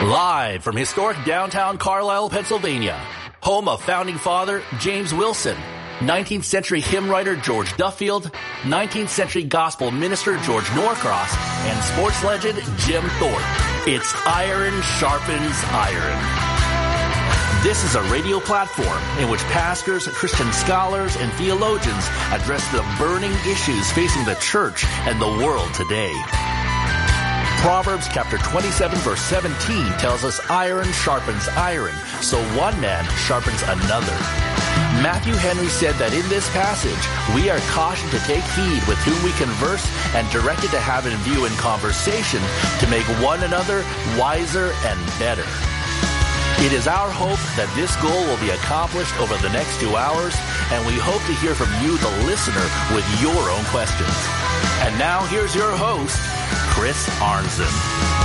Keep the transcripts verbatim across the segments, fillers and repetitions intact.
Live from historic downtown Carlisle, Pennsylvania, home of founding father James Wilson, nineteenth century hymn writer George Duffield, nineteenth century gospel minister George Norcross, and sports legend Jim Thorpe. It's Iron Sharpens Iron. This is a radio platform in which pastors, Christian scholars, and theologians address the burning issues facing the church and the world today. Proverbs chapter twenty-seven verse seventeen tells us iron sharpens iron, so one man sharpens another. Matthew Henry said that in this passage, we are cautioned to take heed with whom we converse and directed to have in view in conversation to make one another wiser and better. It is our hope that this goal will be accomplished over the next two hours, and we hope to hear from you, the listener, with your own questions. And now here's your host, Chris Arnzen.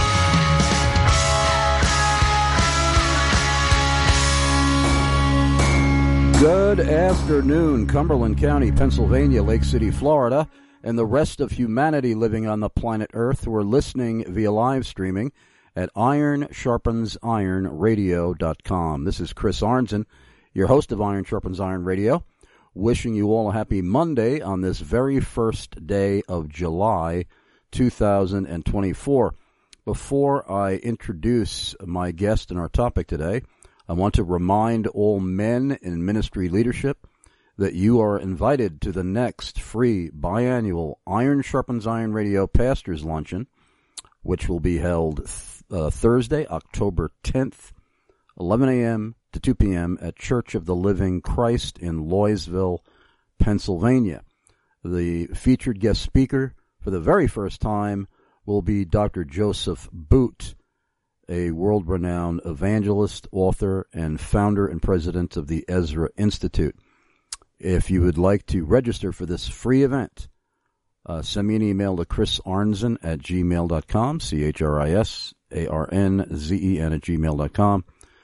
Good afternoon, Cumberland County, Pennsylvania, Lake City, Florida, and the rest of humanity living on the planet Earth who are listening via live streaming at iron sharpens iron radio dot com. This is Chris Arnzen, your host of Iron Sharpens Iron Radio, wishing you all a happy Monday on this very first day of July two thousand twenty-four. Before I introduce my guest and our topic today, I want to remind all men in ministry leadership that you are invited to the next free biannual Iron Sharpens Iron Radio Pastors Luncheon, which will be held uh, Thursday, October tenth, eleven a.m. to two p.m. at Church of the Living Christ in Loysville, Pennsylvania. The featured guest speaker for the very first time will be Doctor Joseph Boot, a world-renowned evangelist, author, and founder and president of the Ezra Institute. If you would like to register for this free event, uh, send me an email to chris arnzen at gmail dot com, C H R I S A R N Z E N at gmail dot com,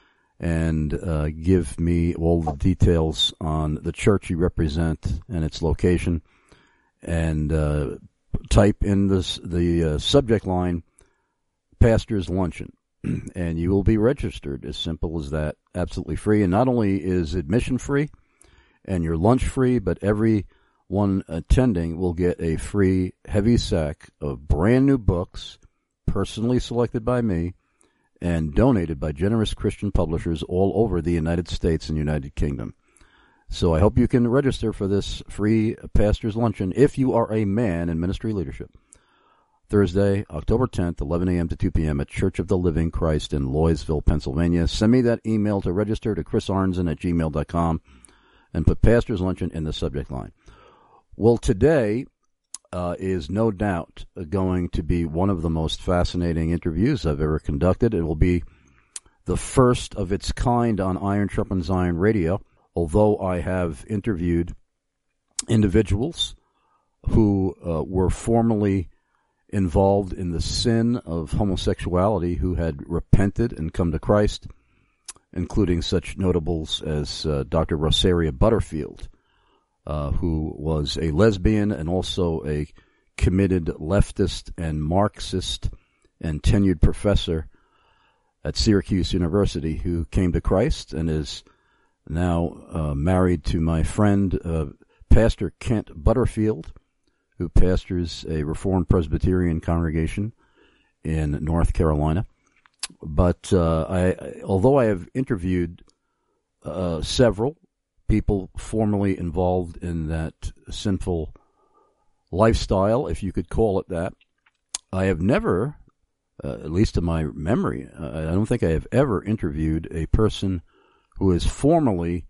and uh, give me all the details on the church you represent and its location, and uh, type in this, the uh, subject line, Pastor's Luncheon, and you will be registered. As simple as that. Absolutely free. And not only is admission free and your lunch free, but everyone attending will get a free heavy sack of brand new books, personally selected by me and donated by generous Christian publishers all over the United States and United Kingdom. So I hope you can register for this free Pastor's Luncheon if you are a man in ministry leadership. Thursday, October tenth, eleven a.m. to two p.m. at Church of the Living Christ in Loysville, Pennsylvania. Send me that email to register to chris arnzen at gmail dot com and put Pastor's Luncheon in the subject line. Well, today uh, is no doubt going to be one of the most fascinating interviews I've ever conducted. It will be the first of its kind on Iron Sharpens Iron Radio, although I have interviewed individuals who uh, were formerly involved in the sin of homosexuality who had repented and come to Christ, including such notables as uh, Doctor Rosaria Butterfield, uh, who was a lesbian and also a committed leftist and Marxist and tenured professor at Syracuse University, who came to Christ and is now uh, married to my friend, uh, Pastor Kent Butterfield, who pastors a Reformed Presbyterian congregation in North Carolina. But uh, I, although I have interviewed uh, several people formerly involved in that sinful lifestyle, if you could call it that, I have never, uh, at least in my memory, uh, I don't think I have ever interviewed a person who is formally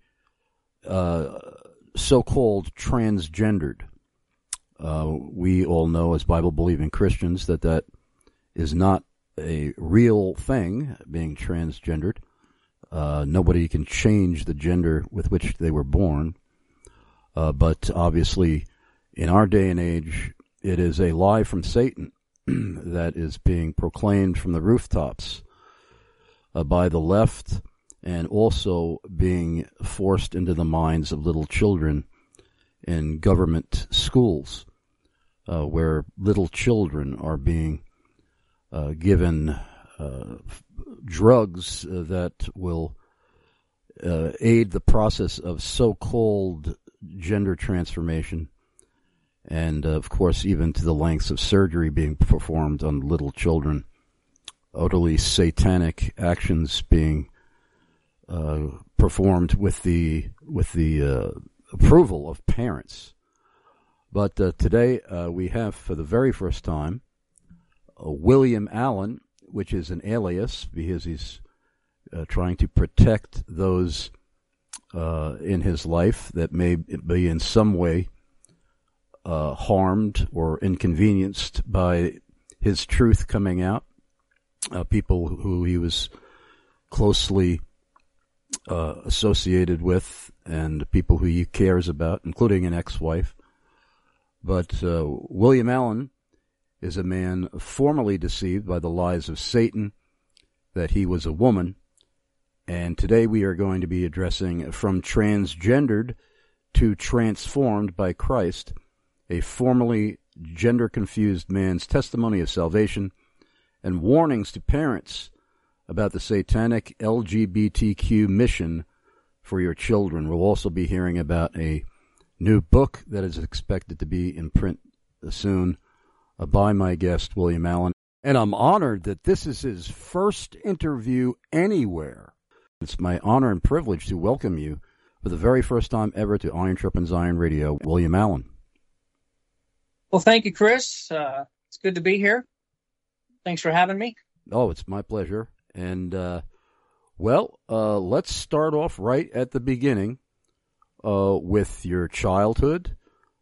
uh, so-called transgendered. Uh, we all know as Bible-believing Christians that that is not a real thing, being transgendered. Uh, nobody can change the gender with which they were born. Uh, but obviously, in our day and age, it is a lie from Satan that is being proclaimed from the rooftops uh, by the left, and also being forced into the minds of little children in government schools, uh, where little children are being uh, given uh, drugs uh, that will uh, aid the process of so-called gender transformation, and uh, of course even to the lengths of surgery being performed on little children, utterly satanic actions being uh, performed with the with the uh, approval of parents. But uh, today uh, we have, for the very first time, uh, William Allen, which is an alias because he's uh, trying to protect those uh, in his life that may be in some way uh, harmed or inconvenienced by his truth coming out. Uh, people who he was closely uh, associated with and people who he cares about, including an ex-wife. But uh, William Allen is a man formerly deceived by the lies of Satan that he was a woman. And today we are going to be addressing From Transgendered to Transformed by Christ, a formerly gender-confused man's testimony of salvation and warnings to parents about the satanic L G B T Q mission for your children. We'll also be hearing about a new book that is expected to be in print soon uh, by my guest, William Allen. And I'm honored that this is his first interview anywhere. It's my honor and privilege to welcome you for the very first time ever to Iron Sharpens Iron Radio, William Allen. Well, thank you, Chris. Uh, it's good to be here. Thanks for having me. Oh, it's my pleasure. And, uh, well, uh, let's start off right at the beginning. Uh, with your childhood,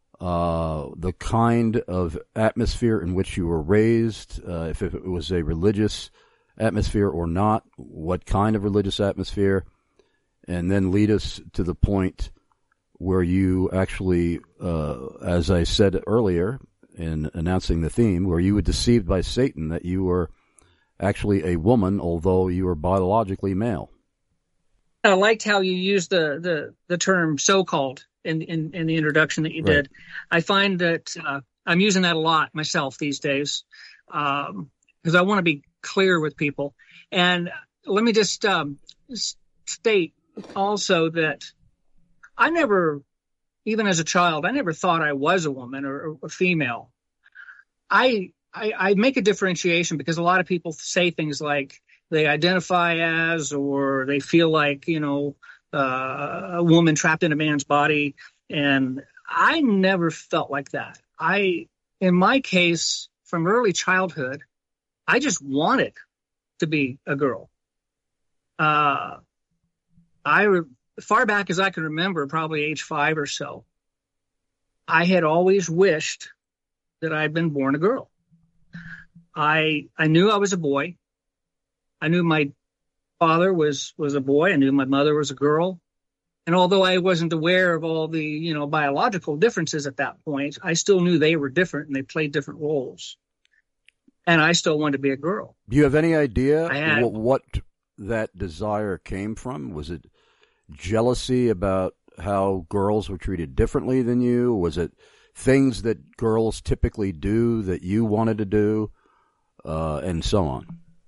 uh, the kind of atmosphere in which you were raised, uh, if, if it was a religious atmosphere or not, what kind of religious atmosphere, and then lead us to the point where you actually, uh, as I said earlier in announcing the theme, where you were deceived by Satan that you were actually a woman, although you were biologically male. I liked how you used the, the, the term so-called in, in, in the introduction that you did. Right. I find that uh, I'm using that a lot myself these days because um, I want to be clear with people. And let me just um, state also that I never, even as a child, I never thought I was a woman or, or a female. I, I I make a differentiation because a lot of people say things like, they identify as, or they feel like, you know, uh, a woman trapped in a man's body. And I never felt like that. I, in my case, from early childhood, I just wanted to be a girl. Uh, I, far back as I can remember, probably age five or so, I had always wished that I had been born a girl. I, I knew I was a boy. I knew my father was, was a boy. I knew my mother was a girl. And although I wasn't aware of all the, you know, biological differences at that point, I still knew they were different and they played different roles. And I still wanted to be a girl. Do you have any idea had, what, what that desire came from? Was it jealousy about how girls were treated differently than you? Was it things that girls typically do that you wanted to do, uh, and so on?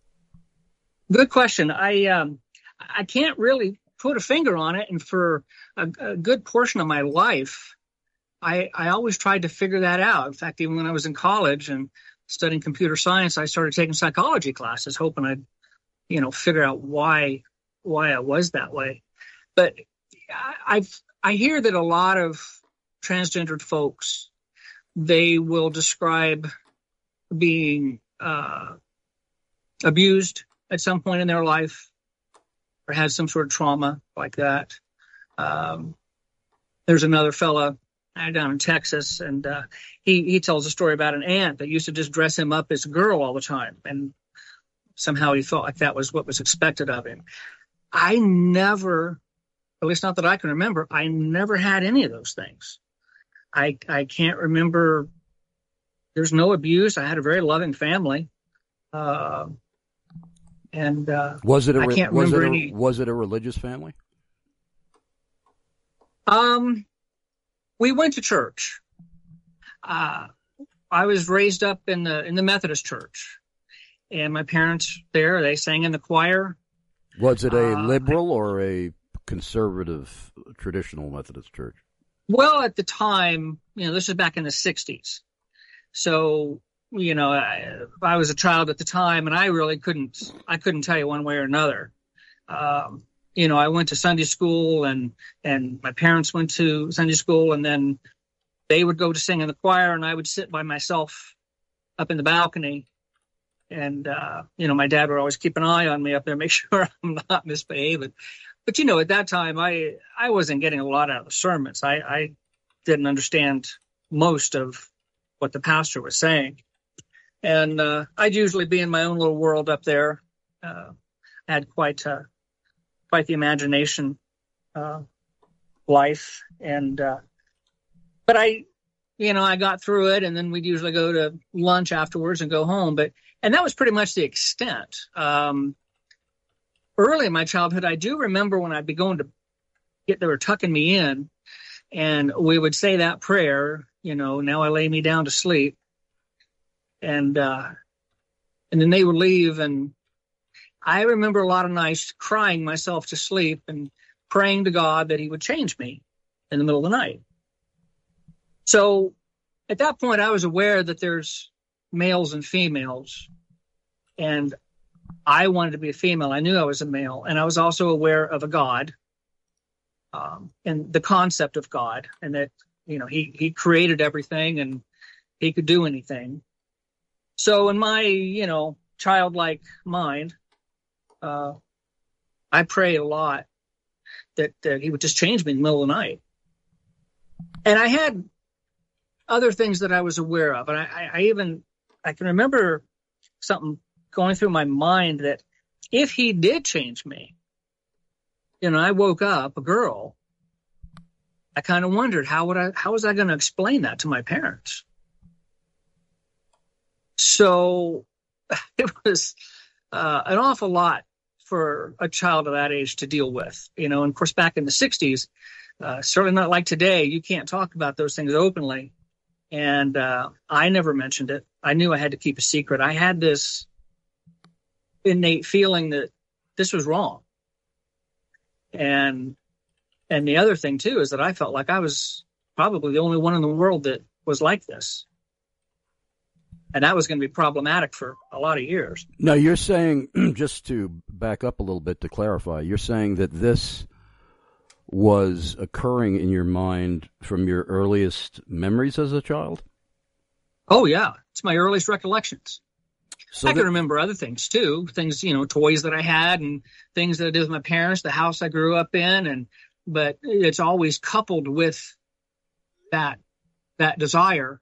Good question. I um, I can't really put a finger on it. And for a, a good portion of my life, I, I always tried to figure that out. In fact, even when I was in college and studying computer science, I started taking psychology classes, hoping I'd, you know, figure out why why I was that way. But I, I've I hear that a lot of transgendered folks, they will describe being uh, abused at some point in their life or had some sort of trauma like that. Um, there's another fella down in Texas, and uh, he, he tells a story about an aunt that used to just dress him up as a girl all the time. And somehow he felt like that was what was expected of him. I never, at least not that I can remember, I never had any of those things. I I can't remember. There's no abuse. I had a very loving family. Uh, and uh, was it a, I can't was remember it a, any. Was it a religious family? Um, we went to church. Uh, I was raised up in the in the Methodist church, and my parents there, they sang in the choir. Was it a uh, liberal or a conservative traditional Methodist church? Well, at the time, you know, this is back in the sixties. So, you know, I, I was a child at the time, and I really couldn't, I couldn't tell you one way or another. Um, you know, I went to Sunday school, and, and my parents went to Sunday school, and then they would go to sing in the choir, and I would sit by myself up in the balcony. And, uh, you know, my dad would always keep an eye on me up there, make sure I'm not misbehaving. But, you know, at that time, I, I wasn't getting a lot out of the sermons. I, I didn't understand most of what the pastor was saying. And uh, I'd usually be in my own little world up there. Uh, I had quite, uh, quite the imagination uh, life. And, uh, but I, you know, I got through it, and then we'd usually go to lunch afterwards and go home. But, and that was pretty much the extent. Um, early in my childhood, I do remember when I'd be going to get, they were tucking me in, and we would say that prayer, you know, now I lay me down to sleep. And, uh, and then they would leave. And I remember a lot of nights crying myself to sleep and praying to God that he would change me in the middle of the night. So at that point, I was aware that there's males and females, and I wanted to be a female. I knew I was a male, and I was also aware of a God, um, and the concept of God, and that, you know, he, he created everything and he could do anything. So in my, you know, childlike mind, uh, I prayed a lot that, that he would just change me in the middle of the night. And I had other things that I was aware of. And I, I even, I can remember something going through my mind that if he did change me, you know, I woke up a girl, I kind of wondered how would I, how was I going to explain that to my parents? So it was uh, an awful lot for a child of that age to deal with, you know, and of course, back in the sixties, uh, certainly not like today, you can't talk about those things openly. And uh, I never mentioned it. I knew I had to keep a secret. I had this innate feeling that this was wrong. And and the other thing, too, is that I felt like I was probably the only one in the world that was like this. And that was going to be problematic for a lot of years. Now, you're saying, just to back up a little bit to clarify, you're saying that this was occurring in your mind from your earliest memories as a child? Oh, yeah. It's my earliest recollections. So I that, can remember other things, too. Things, you know, toys that I had and things that I did with my parents, the house I grew up in. And but it's always coupled with that that desire,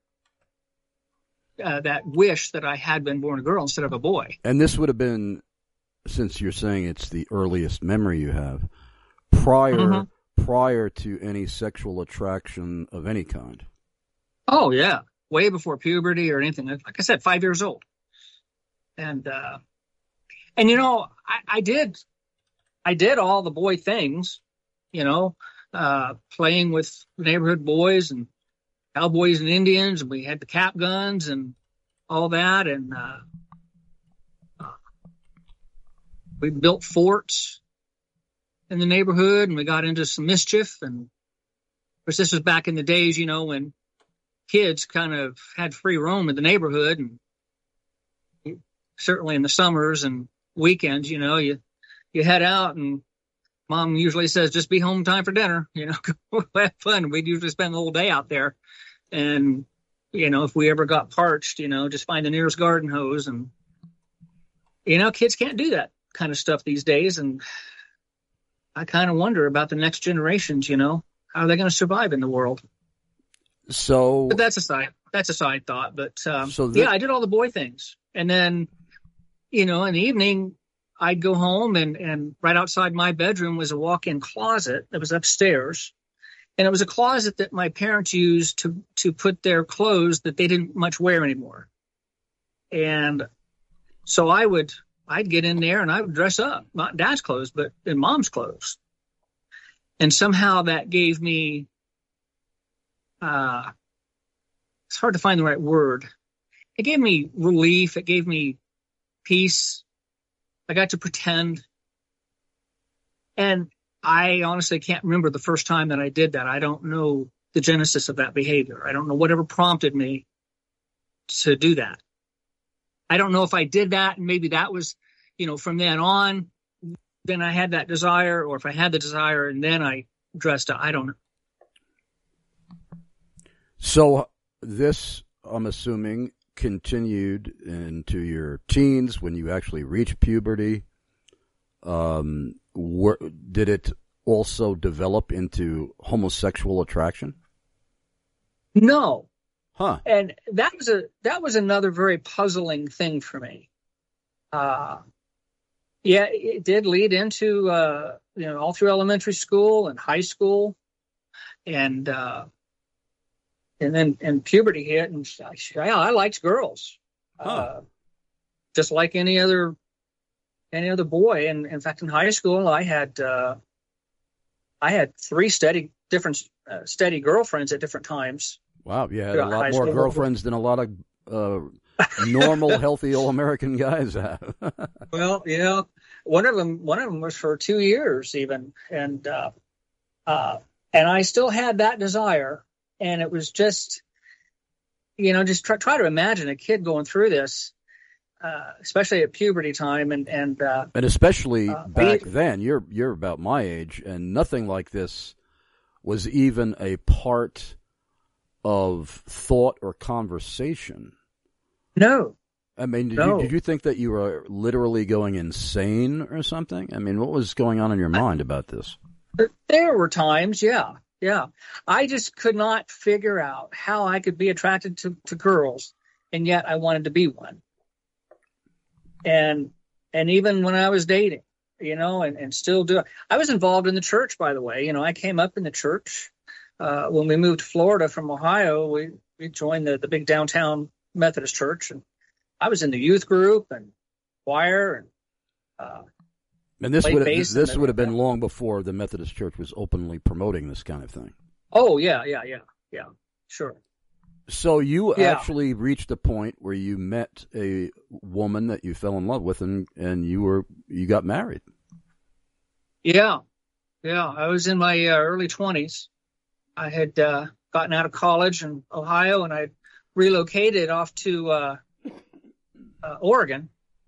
uh, that wish that I had been born a girl instead of a boy. And this would have been, since you're saying it's the earliest memory you have, prior mm-hmm. prior to any sexual attraction of any kind. Oh, yeah. Way before puberty or anything. Like I said, five years old. And, uh, and, you know, I, I did, I did all the boy things, you know, uh, playing with neighborhood boys and cowboys and Indians, and we had the cap guns and all that. And, uh, uh we built forts in the neighborhood, and we got into some mischief. And of course, this was back in the days, you know, when kids kind of had free roam in the neighborhood, and certainly in the summers and weekends, you know, you, you head out, and mom usually says, just be home in time for dinner, you know, go have fun. We'd usually spend the whole day out there. And, you know, if we ever got parched, you know, just find the nearest garden hose. And, you know, kids can't do that kind of stuff these days. And I kind of wonder about the next generations, you know, how are they going to survive in the world? So, but that's a side, that's a side thought. But um, so that, yeah, I did all the boy things. And then, you know, in the evening, I'd go home, and, and right outside my bedroom was a walk-in closet that was upstairs. And it was a closet that my parents used to, to put their clothes that they didn't much wear anymore. And so I would, I'd get in there and I would dress up, not dad's clothes, but in mom's clothes. And somehow that gave me, uh, it's hard to find the right word. It gave me relief. It gave me peace. I got to pretend. And I honestly can't remember the first time that I did that. I don't know the genesis of that behavior. I don't know whatever prompted me to do that. I don't know if I did that and maybe that was, you know, from then on, then I had that desire, or if I had the desire and then I dressed up. I don't know. So this, I'm assuming, continued into your teens when you actually reached puberty. Um, were, did it also develop into homosexual attraction? No. Huh. And that was a that was another very puzzling thing for me. Uh, yeah, it did lead into uh, you know all through elementary school and high school, and uh, and then and puberty hit, and I, yeah, I liked girls, huh. uh, just like any other any other boy. And in fact, in high school, I had uh, I had three steady different uh, steady girlfriends at different times. Wow, you had a lot more girlfriends than a lot of uh, normal, healthy, all-American guys have. Well, you know, one of them, one of them was for two years even, and uh, uh, and I still had that desire, and it was just, you know, just try, try to imagine a kid going through this, uh, especially at puberty time, and and uh, and especially uh, back I, then. You're you're about my age, and nothing like this was even a part of thought or conversation. No. I mean, did, no. you, did you think that you were literally going insane or something? I mean, what was going on in your mind I, about this? There were times, yeah, yeah. I just could not figure out how I could be attracted to, to girls, and yet I wanted to be one. And and even when I was dating, you know, and, and still do. I was involved in the church, by the way. You know, I came up in the church. Uh, when we moved to Florida from Ohio, we, we joined the, the big downtown Methodist church, and I was in the youth group and choir, and uh, and this would this, this would have been long before the Methodist Church was openly promoting this kind of thing. Oh yeah, yeah, yeah, yeah, sure. So you yeah. actually reached a point where you met a woman that you fell in love with, and, and you were you got married. Yeah, yeah. I was in my uh, early twenties. I had uh, gotten out of college in Ohio, and I relocated off to uh, uh, Oregon,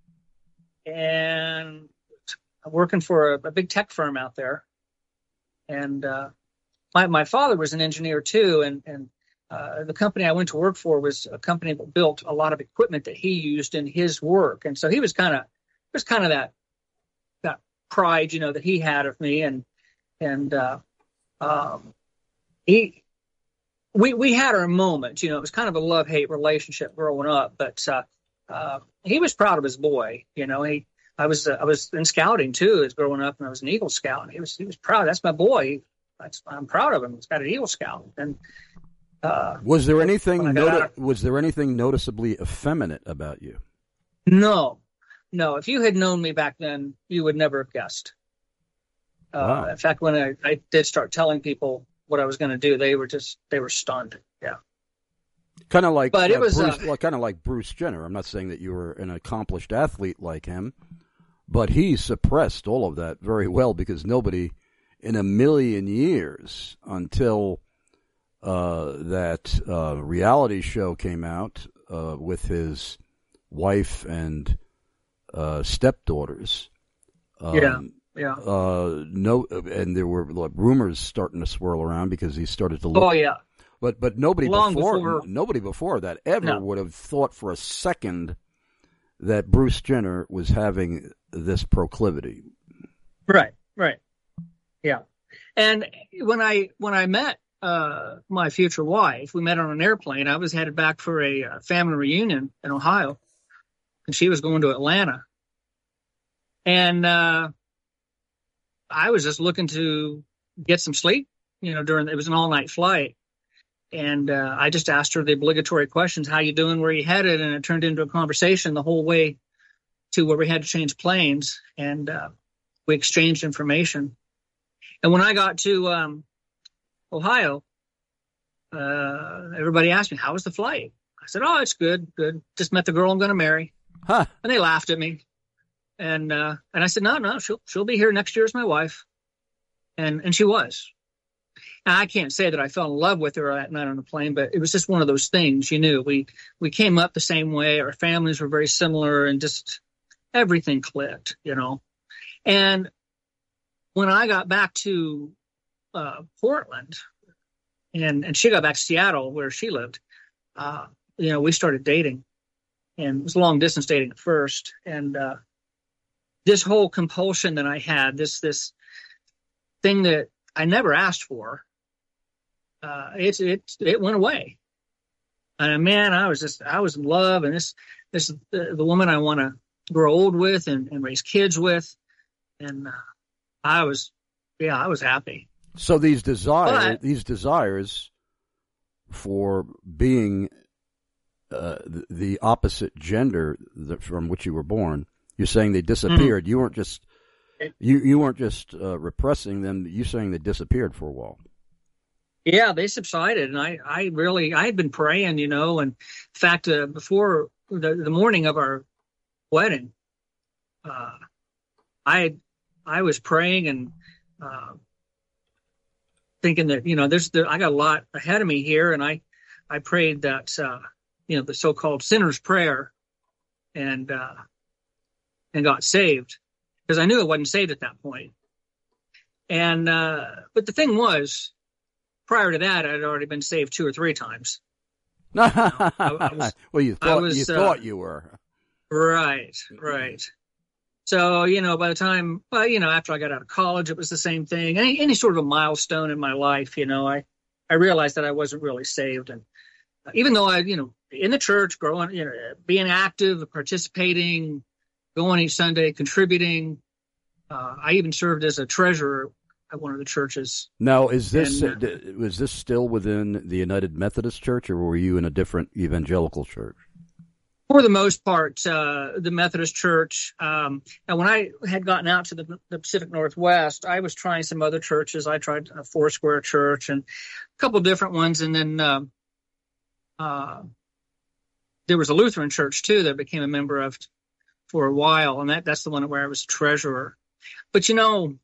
and I'm working for a, a big tech firm out there. And uh, my my father was an engineer too, and and uh, the company I went to work for was a company that built a lot of equipment that he used in his work, and so he was kind of was kind of that that pride, you know, that he had of me, and and uh, um, he. We we had our moment, you know. It was kind of a love-hate relationship growing up, but uh, uh, he was proud of his boy, you know. He, I was uh, I was in scouting too, as growing up, and I was an Eagle Scout. And he was he was proud. That's my boy. That's, I'm proud of him. He's got an Eagle Scout. And uh, was there anything noti- of, was there anything noticeably effeminate about you? No, no. If you had known me back then, you would never have guessed. Uh, wow. In fact, when I, I did start telling people what I was going to do, they were just they were stunned. Yeah, kind of like, but it uh, was Bruce, uh, well, kind of like Bruce Jenner. I'm not saying that you were an accomplished athlete like him, but he suppressed all of that very well, because nobody in a million years until uh, that uh, reality show came out uh, with his wife and uh, stepdaughters. Um, yeah. Yeah. Uh, no, and there were like, rumors starting to swirl around because he started to look. Oh yeah. But but nobody Long before, before nobody before that ever no. would have thought for a second that Bruce Jenner was having this proclivity. Right. Right. Yeah. And when I when I met uh, my future wife, we met on an airplane. I was headed back for a uh, family reunion in Ohio, and she was going to Atlanta. And uh, I was just looking to get some sleep, you know, during, it was an all night flight. And uh, I just asked her the obligatory questions, how you doing, where you headed? And it turned into a conversation the whole way to where we had to change planes, and uh, we exchanged information. And when I got to um, Ohio, uh, everybody asked me, how was the flight? I said, oh, it's good, good. Just met the girl I'm going to marry. Huh. And they laughed at me. And uh, and I said, no, no, she'll she'll be here next year as my wife. And and she was. And I can't say that I fell in love with her that night on the plane, but it was just one of those things. You knew we we came up the same way. Our families were very similar, and just everything clicked, you know. And when I got back to uh, Portland, and and she got back to Seattle where she lived, uh, you know, we started dating, and it was long distance dating at first. And uh, this whole compulsion that I had, this this thing that I never asked for, uh, it's it it went away. And man, I was just I was in love, and this this the, the woman I want to grow old with and, and raise kids with, and uh, I was yeah I was happy. So these desires but, these desires for being uh, the, the opposite gender that, from which you were born, you're saying they disappeared. Mm-hmm. You weren't just you you weren't just uh, repressing them. You're saying they disappeared for a while. Yeah, they subsided, and I, I really, I had been praying, you know, and in fact, uh, before the, the morning of our wedding, uh, I, I was praying and uh, thinking that, you know, there's, there, I got a lot ahead of me here, and I, I prayed that, uh, you know, the so-called sinner's prayer, and uh, and got saved, because I knew I wasn't saved at that point. And uh, but the thing was, prior to that, I'd already been saved two or three times. You know, I, I was, well, you thought was, you thought uh, you were. Right, right. So, you know, by the time, well, you know, after I got out of college, it was the same thing. Any, any sort of a milestone in my life, you know, I, I realized that I wasn't really saved. And even though I, you know, in the church, growing, you know, being active, participating, going each Sunday, contributing, uh, I even served as a treasurer at one of the churches. Now, is this and, uh, was this still within the United Methodist Church, or were you in a different evangelical church? For the most part, uh, the Methodist Church. Um, and when I had gotten out to the, the Pacific Northwest, I was trying some other churches. I tried a Foursquare Church and a couple different ones. And then uh, uh, there was a Lutheran church, too, that I became a member of for a while. And that, that's the one where I was treasurer. But, you know,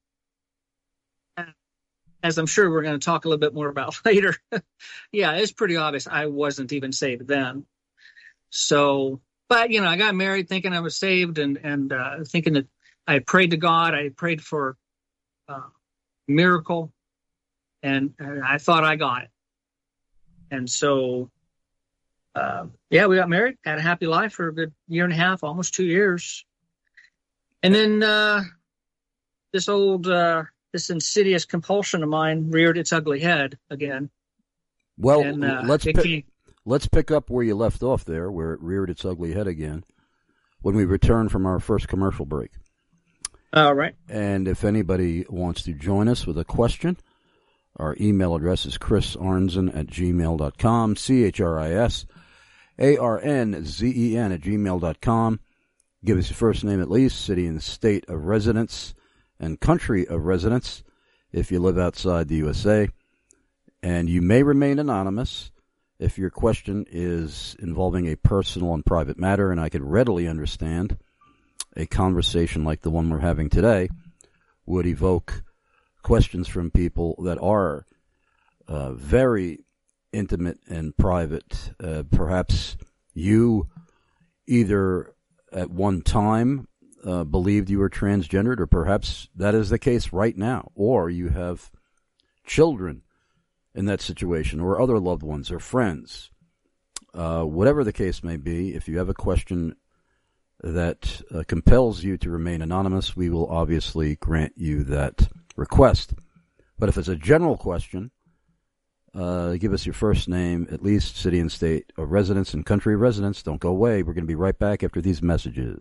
as I'm sure we're going to talk a little bit more about later, yeah, it's pretty obvious I wasn't even saved then. So, but, you know, I got married thinking I was saved and, and uh, thinking that I had prayed to God. I had prayed for a uh, miracle, and, and I thought I got it. And so, uh, yeah, we got married, had a happy life for a good year and a half, almost two years. And then uh, this old, uh, this insidious compulsion of mine reared its ugly head again. Well, and, uh, let's pick, pick, let's pick up where you left off there, where it reared its ugly head again, when we return from our first commercial break. All right. And if anybody wants to join us with a question, our email address is chris arnzen at gmail dot com, C H R I S A R N Z E N at gmail dot com. Give us your first name at least, city and state of residence, and country of residence if you live outside the U S A. And you may remain anonymous if your question is involving a personal and private matter, and I could readily understand a conversation like the one we're having today would evoke questions from people that are uh, very intimate and private. Uh, perhaps you either at one time uh, believed you were transgendered, or perhaps that is the case right now, or you have children in that situation, or other loved ones, or friends. Uh, whatever the case may be, if you have a question that uh, compels you to remain anonymous, we will obviously grant you that request. But if it's a general question, uh, give us your first name, at least city and state of residence, and country of residence. Don't go away. We're going to be right back after these messages.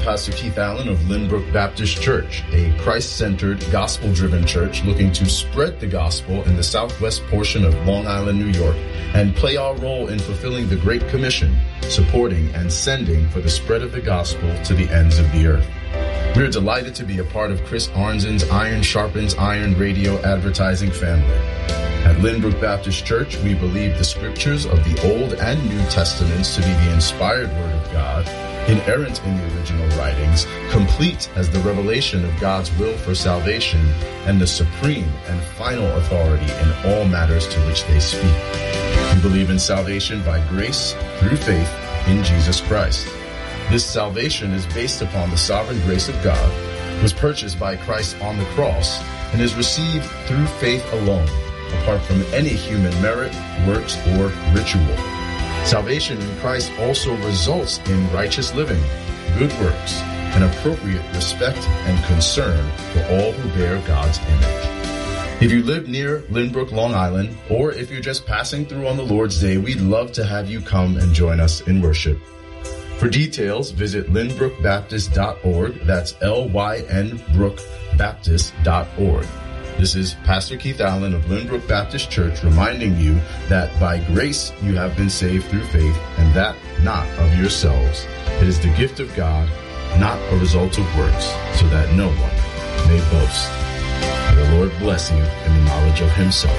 Pastor Keith Allen of Lynbrook Baptist Church, a Christ-centered, gospel-driven church looking to spread the gospel in the southwest portion of Long Island, New York, and play our role in fulfilling the Great Commission, supporting and sending for the spread of the gospel to the ends of the earth. We're delighted to be a part of Chris Arnzen's Iron Sharpens Iron radio advertising family. At Lynbrook Baptist Church, we believe the scriptures of the Old and New Testaments to be the inspired Word of God, inerrant in the original writings, complete as the revelation of God's will for salvation, and the supreme and final authority in all matters to which they speak. We believe in salvation by grace through faith in Jesus Christ. This salvation is based upon the sovereign grace of God, was purchased by Christ on the cross, and is received through faith alone, apart from any human merit, works, or ritual. Salvation in Christ also results in righteous living, good works, and appropriate respect and concern for all who bear God's image. If you live near Lynbrook, Long Island, or if you're just passing through on the Lord's Day, we'd love to have you come and join us in worship. For details, visit lynbrook baptist dot org. That's L Y N brook baptist dot org. This is Pastor Keith Allen of Lynbrook Baptist Church reminding you that by grace you have been saved through faith, and that not of yourselves. It is the gift of God, not a result of works, so that no one may boast. May the Lord bless you in the knowledge of himself.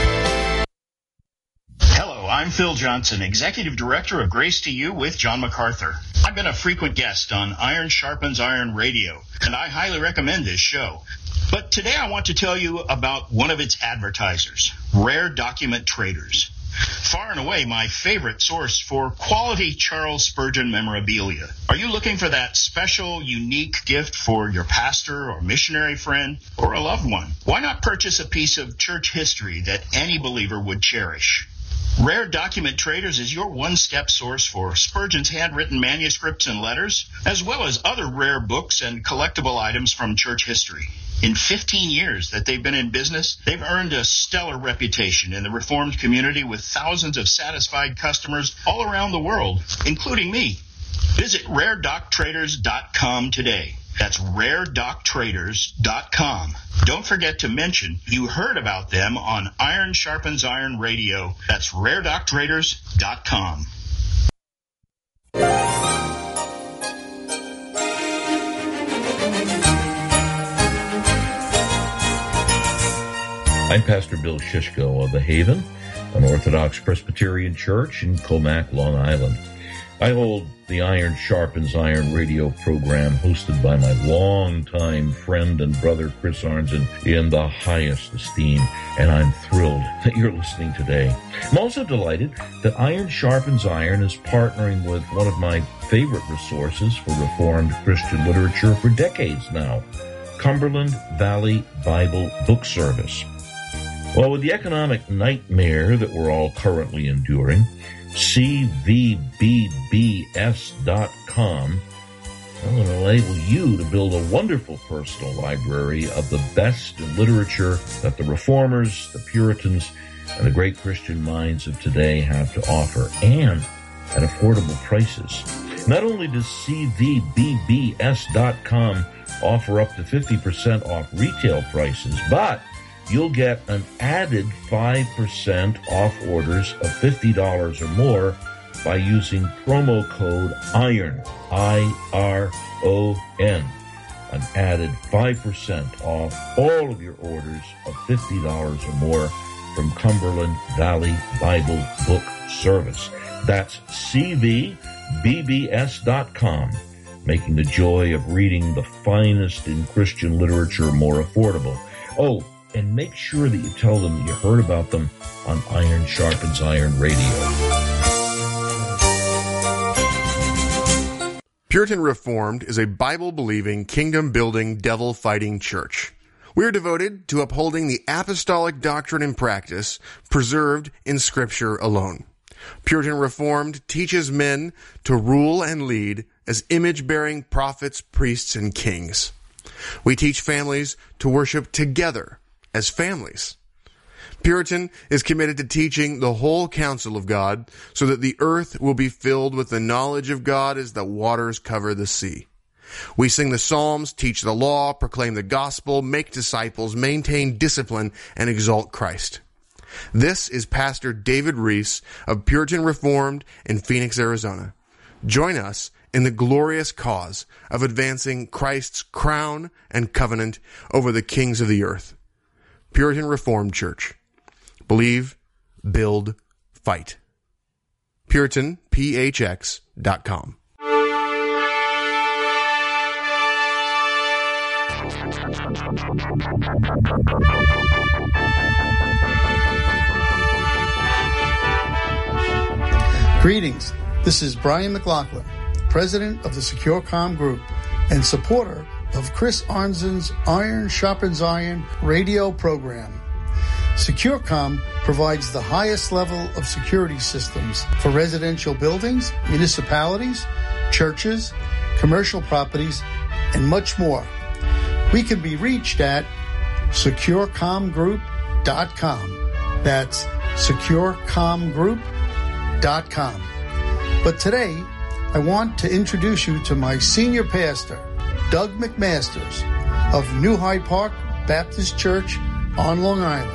I'm Phil Johnson, Executive Director of Grace to You with John MacArthur. I've been a frequent guest on Iron Sharpens Iron Radio, and I highly recommend this show. But today I want to tell you about one of its advertisers, Rare Document Traders. Far and away my favorite source for quality Charles Spurgeon memorabilia. Are you looking for that special, unique gift for your pastor or missionary friend or a loved one? Why not purchase a piece of church history that any believer would cherish? Rare Document Traders is your one-step source for Spurgeon's handwritten manuscripts and letters, as well as other rare books and collectible items from church history. In fifteen years that they've been in business, they've earned a stellar reputation in the Reformed community with thousands of satisfied customers all around the world, including me. Visit rare doc traders dot com today. That's rare doc traders dot com. Don't forget to mention you heard about them on Iron Sharpens Iron Radio. That's rare doc traders dot com. I'm Pastor Bill Shishko of The Haven, an Orthodox Presbyterian church in Comac, Long Island. I hold the Iron Sharpens Iron radio program hosted by my longtime friend and brother Chris Arnzen in the highest esteem, and I'm thrilled that you're listening today. I'm also delighted that Iron Sharpens Iron is partnering with one of my favorite resources for Reformed Christian literature for decades now, Cumberland Valley Bible Book Service. Well, with the economic nightmare that we're all currently enduring, C V B B S dot com will enable you to build a wonderful personal library of the best in literature that the Reformers, the Puritans, and the great Christian minds of today have to offer, and at affordable prices. Not only does C V B B S dot com offer up to fifty percent off retail prices, but you'll get an added five percent off orders of fifty dollars or more by using promo code IRON, I R O N. An added five percent off all of your orders of fifty dollars or more from Cumberland Valley Bible Book Service. That's C V B B S dot com, making the joy of reading the finest in Christian literature more affordable. Oh, and make sure that you tell them that you heard about them on Iron Sharpens Iron Radio. Puritan Reformed is a Bible-believing, kingdom-building, devil-fighting church. We are devoted to upholding the apostolic doctrine and practice preserved in Scripture alone. Puritan Reformed teaches men to rule and lead as image-bearing prophets, priests, and kings. We teach families to worship together as families. Puritan is committed to teaching the whole counsel of God so that the earth will be filled with the knowledge of God as the waters cover the sea. We sing the Psalms, teach the law, proclaim the gospel, make disciples, maintain discipline, and exalt Christ. This is Pastor David Reese of Puritan Reformed in Phoenix, Arizona. Join us in the glorious cause of advancing Christ's crown and covenant over the kings of the earth. Puritan Reformed Church. Believe, build, fight. Puritan P H X dot com. Greetings. This is Brian McLaughlin, president of the Secure Comm Group and supporter of Chris Arnzen's Iron Sharpens Iron radio program. SecureComm provides the highest level of security systems for residential buildings, municipalities, churches, commercial properties, and much more. We can be reached at secure comm group dot com. That's secure comm group dot com. But today, I want to introduce you to my senior pastor, Doug McMasters of New Hyde Park Baptist Church on Long Island.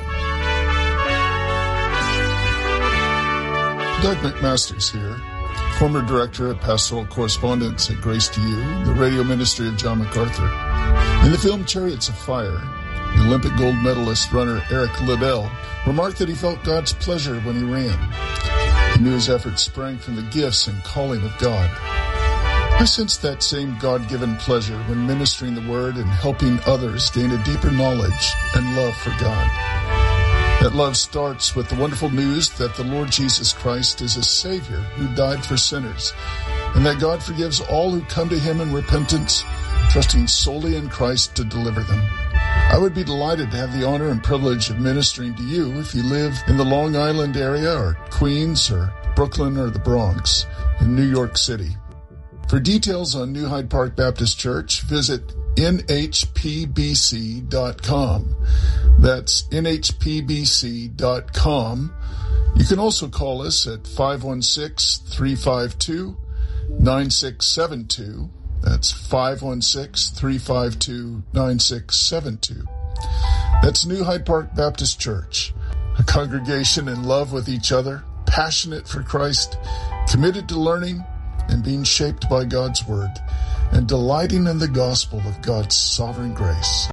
Doug McMasters here, former director of pastoral correspondence at Grace to You, the radio ministry of John MacArthur. In the film Chariots of Fire, the Olympic gold medalist runner Eric Liddell remarked that he felt God's pleasure when he ran. He knew his efforts sprang from the gifts and calling of God. I sensed that same God-given pleasure when ministering the Word and helping others gain a deeper knowledge and love for God. That love starts with the wonderful news that the Lord Jesus Christ is a Savior who died for sinners, and that God forgives all who come to Him in repentance, trusting solely in Christ to deliver them. I would be delighted to have the honor and privilege of ministering to you if you live in the Long Island area or Queens or Brooklyn or the Bronx in New York City. For details on New Hyde Park Baptist Church, visit N H P B C dot com. That's N H P B C dot com. You can also call us at five one six, three five two, nine six seven two. That's five one six, three five two, nine six seven two. That's New Hyde Park Baptist Church, a congregation in love with each other, passionate for Christ, committed to learning and being shaped by God's Word, and delighting in the gospel of God's sovereign grace.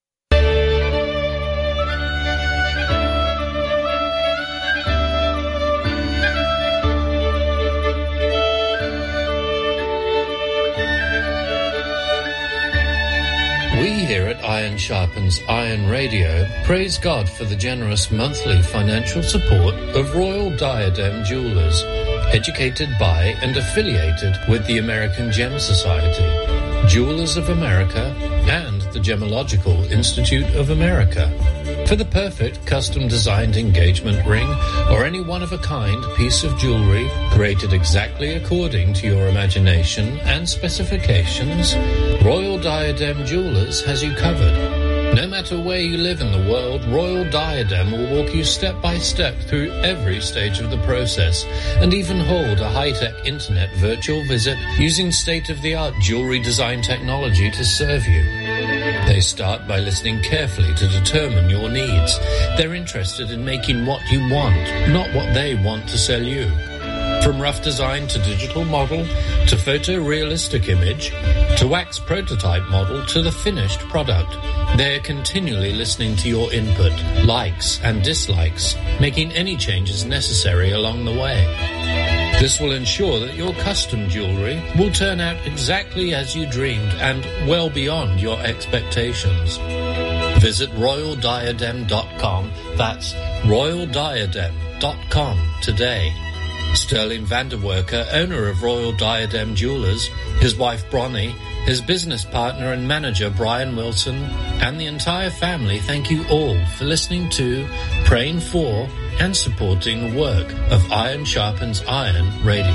We here at Iron Sharpens Iron Radio praise God for the generous monthly financial support of Royal Diadem Jewelers, educated by and affiliated with the American Gem Society, Jewelers of America, and the Gemological Institute of America. For the perfect custom-designed engagement ring or any one-of-a-kind piece of jewelry created exactly according to your imagination and specifications, Royal Diadem Jewelers has you covered. No matter where you live in the world, Royal Diadem will walk you step by step through every stage of the process and even hold a high-tech internet virtual visit using state-of-the-art jewelry design technology to serve you. They start by listening carefully to determine your needs. They're interested in making what you want, not what they want to sell you. From rough design to digital model, to photorealistic image, to wax prototype model, to the finished product, they're continually listening to your input, likes and dislikes, making any changes necessary along the way. This will ensure that your custom jewelry will turn out exactly as you dreamed and well beyond your expectations. Visit royal diadem dot com. That's royal diadem dot com today. Sterling Vanderwerker, owner of Royal Diadem Jewelers, his wife Bronnie, his business partner and manager Brian Wilson, and the entire family thank you all for listening to, praying for, and supporting the work of Iron Sharpens Iron Radio.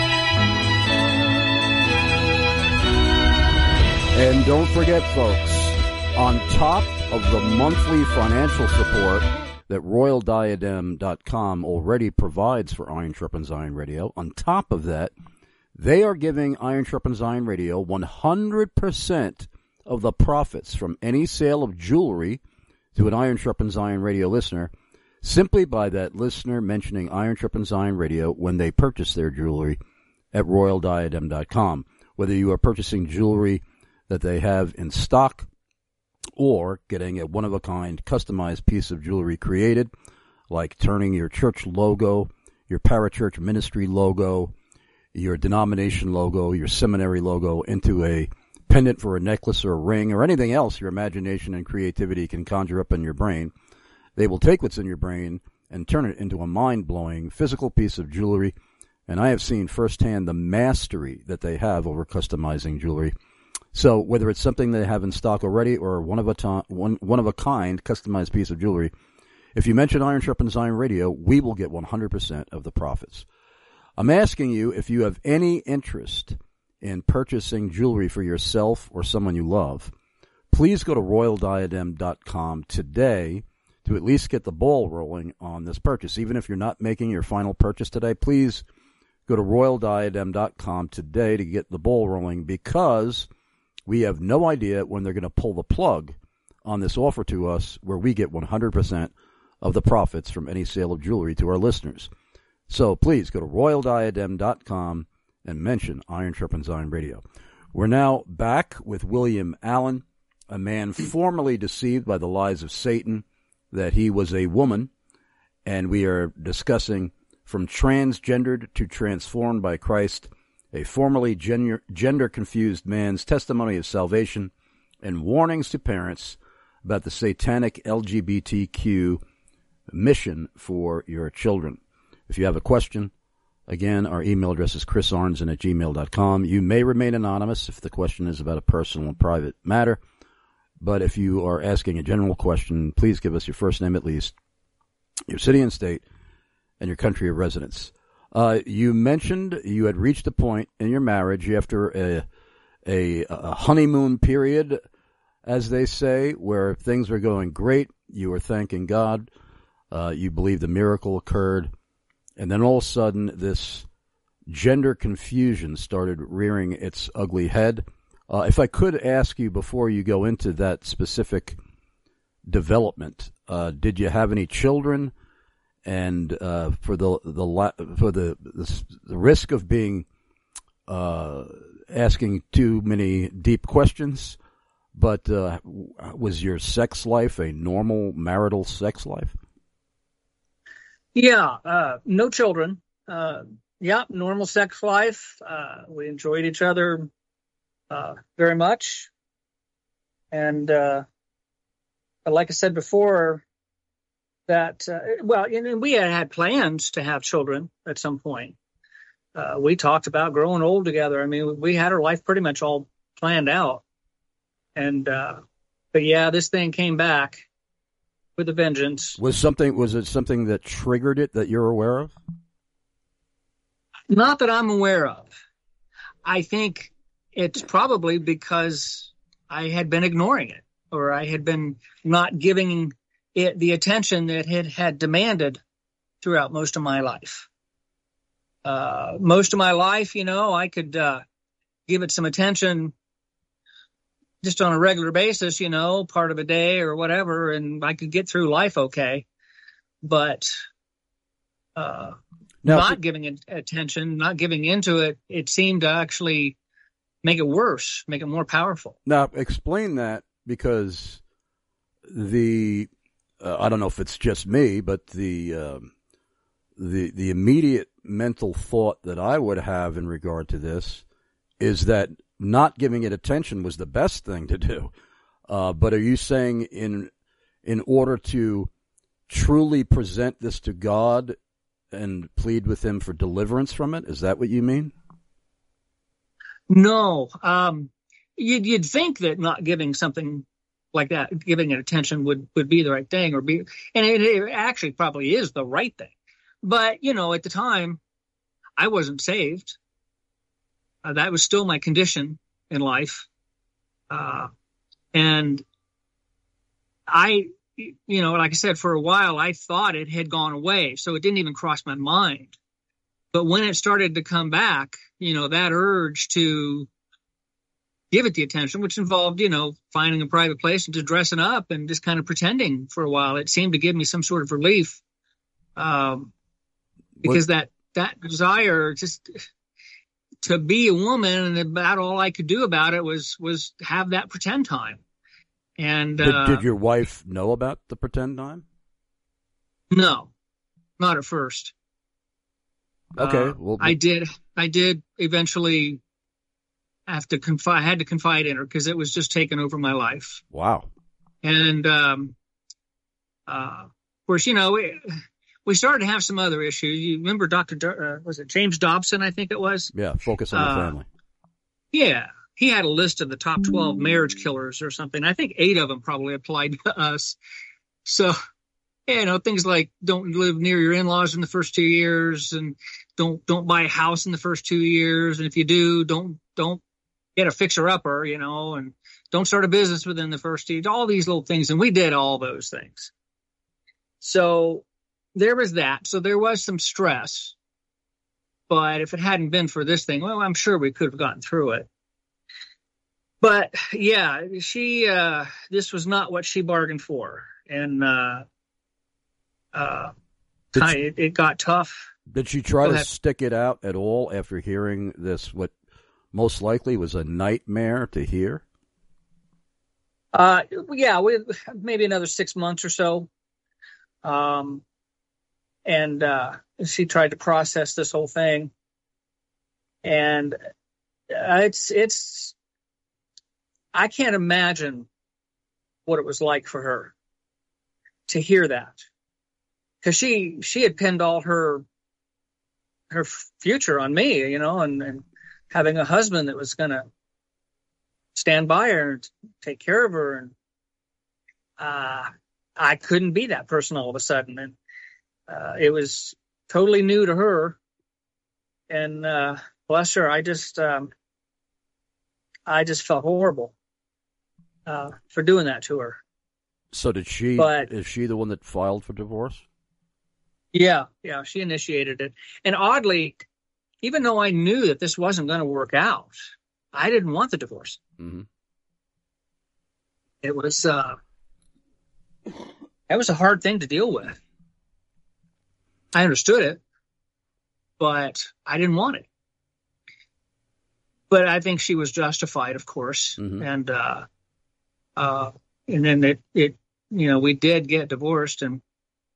And don't forget, folks, on top of the monthly financial support that royal diadem dot com already provides for Iron Sharpens Iron Radio, on top of that, They are giving Iron Sharpens Iron Radio one hundred percent of the profits from any sale of jewelry to an Iron Sharpens Iron Radio listener simply by that listener mentioning Iron Sharpens Iron Radio when they purchase their jewelry at royal diadem dot com. Whether you are purchasing jewelry that they have in stock or getting a one-of-a-kind customized piece of jewelry created, like turning your church logo, your parachurch ministry logo, your denomination logo, your seminary logo into a pendant for a necklace or a ring or anything else your imagination and creativity can conjure up in your brain. They will take what's in your brain and turn it into a mind-blowing physical piece of jewelry. And I have seen firsthand the mastery that they have over customizing jewelry. So whether it's something they have in stock already or one of a to- one, one of a kind customized piece of jewelry, if you mention Iron Sharpens Iron Radio, we will get one hundred percent of the profits. I'm asking you if you have any interest in purchasing jewelry for yourself or someone you love, please go to royal diadem dot com today to at least get the ball rolling on this purchase. Even if you're not making your final purchase today, please go to royal diadem dot com today to get the ball rolling, because we have no idea when they're going to pull the plug on this offer to us where we get one hundred percent of the profits from any sale of jewelry to our listeners. So please go to royal diadem dot com and mention Iron Sharpens Iron Radio. We're now back with William Allen, a man formerly deceived by the lies of Satan that he was a woman, and we are discussing From Transgendered to Transformed by Christ, a formerly gender, gender-confused man's testimony of salvation and warnings to parents about the satanic L G B T Q mission for your children. If you have a question, again, our email address is chris arnzen at gmail dot com. You may remain anonymous if the question is about a personal and private matter, but if you are asking a general question, please give us your first name at least, your city and state, and your country of residence. Uh, you mentioned you had reached a point in your marriage after a, a, a honeymoon period, as they say, where things were going great. You were thanking God. Uh, you believed a miracle occurred. And then all of a sudden, this gender confusion started rearing its ugly head. Uh, if I could ask you before you go into that specific development, uh, did you have any children? And uh, for the the for the the, the risk of being uh, asking too many deep questions, but uh, was your sex life a normal marital sex life? Yeah, uh, no children. Uh, yeah, normal sex life. Uh, we enjoyed each other uh, very much. And uh, like I said before, that, uh, well, and we had had plans to have children at some point. Uh, we talked about growing old together. I mean, we had our life pretty much all planned out. And, uh, but yeah, this thing came back with a vengeance. Was something, was it something that triggered it that you're aware of? Not that I'm aware of. I think it's probably because I had been ignoring it, or I had been not giving it the attention that it had demanded throughout most of my life. Uh, most of my life, you know, I could uh, give it some attention just on a regular basis, you know, part of a day or whatever, and I could get through life okay. But uh, now, not giving it attention, not giving into it, it seemed to actually make it worse, make it more powerful. Now, explain that, because the, uh, I don't know if it's just me, but the, um, the, the immediate mental thought that I would have in regard to this is that not giving it attention was the best thing to do. Uh, but are you saying in in order to truly present this to God and plead with him for deliverance from it? Is that what you mean? No. Um, you'd, you'd think that not giving something like that, giving it attention would, would be the right thing, or be, and it, it actually probably is the right thing. But, you know, at the time, I wasn't saved. Uh, that was still my condition in life. Uh, and I, you know, like I said, for a while, I thought it had gone away. So it didn't even cross my mind But when it started to come back, you know, that urge to give it the attention, which involved, you know, finding a private place and just dressing up and just kind of pretending for a while, it seemed to give me some sort of relief. Um, because what? that, that desire just to be a woman, and about all I could do about it was, was have that pretend time. And, did, uh, did your wife know about the pretend time? No, not at first. Okay. Uh, well, I did, I did eventually have to confide, I had to confide in her because it was just taking over my life. Wow. And, um, uh, of course, you know, we, we started to have some other issues. You remember Doctor D- uh, was it James Dobson? I think it was. Yeah. Focus on the uh, family. Yeah. He had a list of the top twelve marriage killers or something. I think eight of them probably applied to us. So, you know, things like don't live near your in-laws in the first two years, and don't don't buy a house in the first two years, and if you do, don't don't get a fixer-upper, you know, and don't start a business within the first two. All these little things, and we did all those things. So there was that. So there was some stress, but if it hadn't been for this thing, well, I'm sure we could have gotten through it. But yeah, she uh, this was not what she bargained for, and uh, uh, she, it, it got tough. Did she try Go to ahead. stick it out at all after hearing this? What most likely was a nightmare to hear. Uh, yeah, we maybe another six months or so, um, and uh, she tried to process this whole thing, and uh, it's it's. I can't imagine what it was like for her to hear that, because she she had pinned all her her future on me, you know, and, and having a husband that was going to stand by her and take care of her, and uh, I couldn't be that person all of a sudden, and uh, it was totally new to her, and uh, bless her, I just um, I just felt horrible. Uh, for doing that to her. So did she, but, is she the one that filed for divorce? Yeah, yeah, she initiated it. And oddly, even though I knew that this wasn't going to work out, I didn't want the divorce. Mm-hmm. It was, uh, it was a hard thing to deal with. I understood it, but I didn't want it. But I think she was justified, of course. Mm-hmm. And, uh, Uh, and then it, it, you know, we did get divorced, and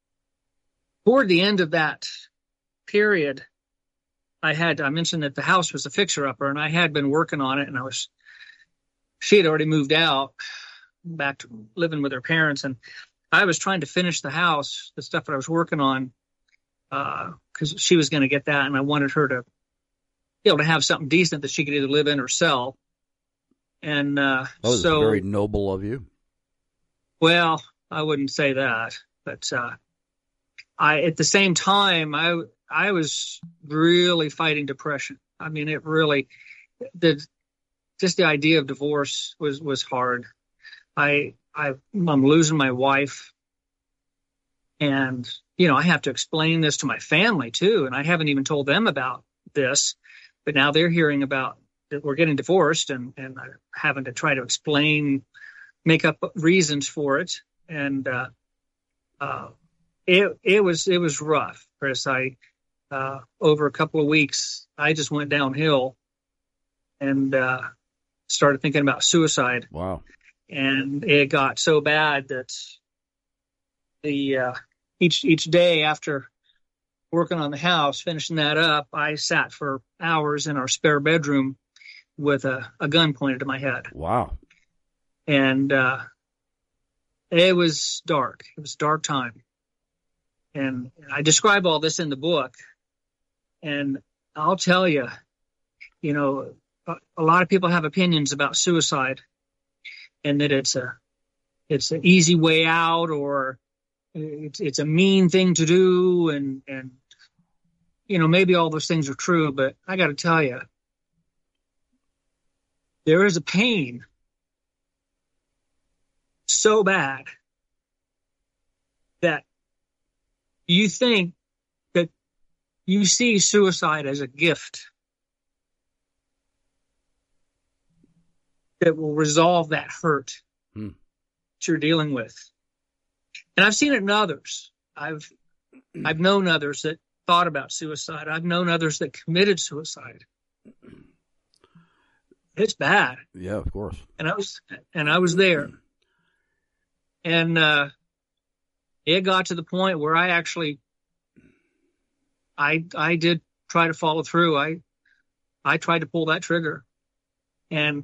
toward the end of that period, I had, I mentioned that the house was a fixer-upper, and I had been working on it, and I was, she had already moved out back to living with her parents, and I was trying to finish the house, the stuff that I was working on, uh, cause she was going to get that, and I wanted her to be able to have something decent that she could either live in or sell. And uh, that was so, very noble of you. Well, I wouldn't say that, but uh, I, at the same time, I I was really fighting depression. I mean, it really, the just the idea of divorce was was hard. I I I'm losing my wife, and you know I have to explain this to my family too, and I haven't even told them about this, but now they're hearing about that we're getting divorced, and, and I'm having to try to explain, make up reasons for it. And, uh, uh, it, it was, it was rough, Chris. I, uh, over a couple of weeks, I just went downhill and, uh, started thinking about suicide. Wow. And it got so bad that the, uh, each, each day after working on the house, finishing that up, I sat for hours in our spare bedroom with a, a gun pointed to my head. Wow. And uh, it was dark. It was a dark time. And I describe all this in the book. And I'll tell you, you know, a, a lot of people have opinions about suicide, and that it's a it's an easy way out, or it's it's a mean thing to do, and and you know, maybe all those things are true, but I got to tell you, there is a pain so bad that you think that you see suicide as a gift that will resolve that hurt hmm. that you're dealing with. And I've seen it in others. I've I've known others that thought about suicide. I've known others that committed suicide. It's bad. Yeah, of course. And I was and I was there. And uh, it got to the point where I actually I I did try to follow through. I I tried to pull that trigger. And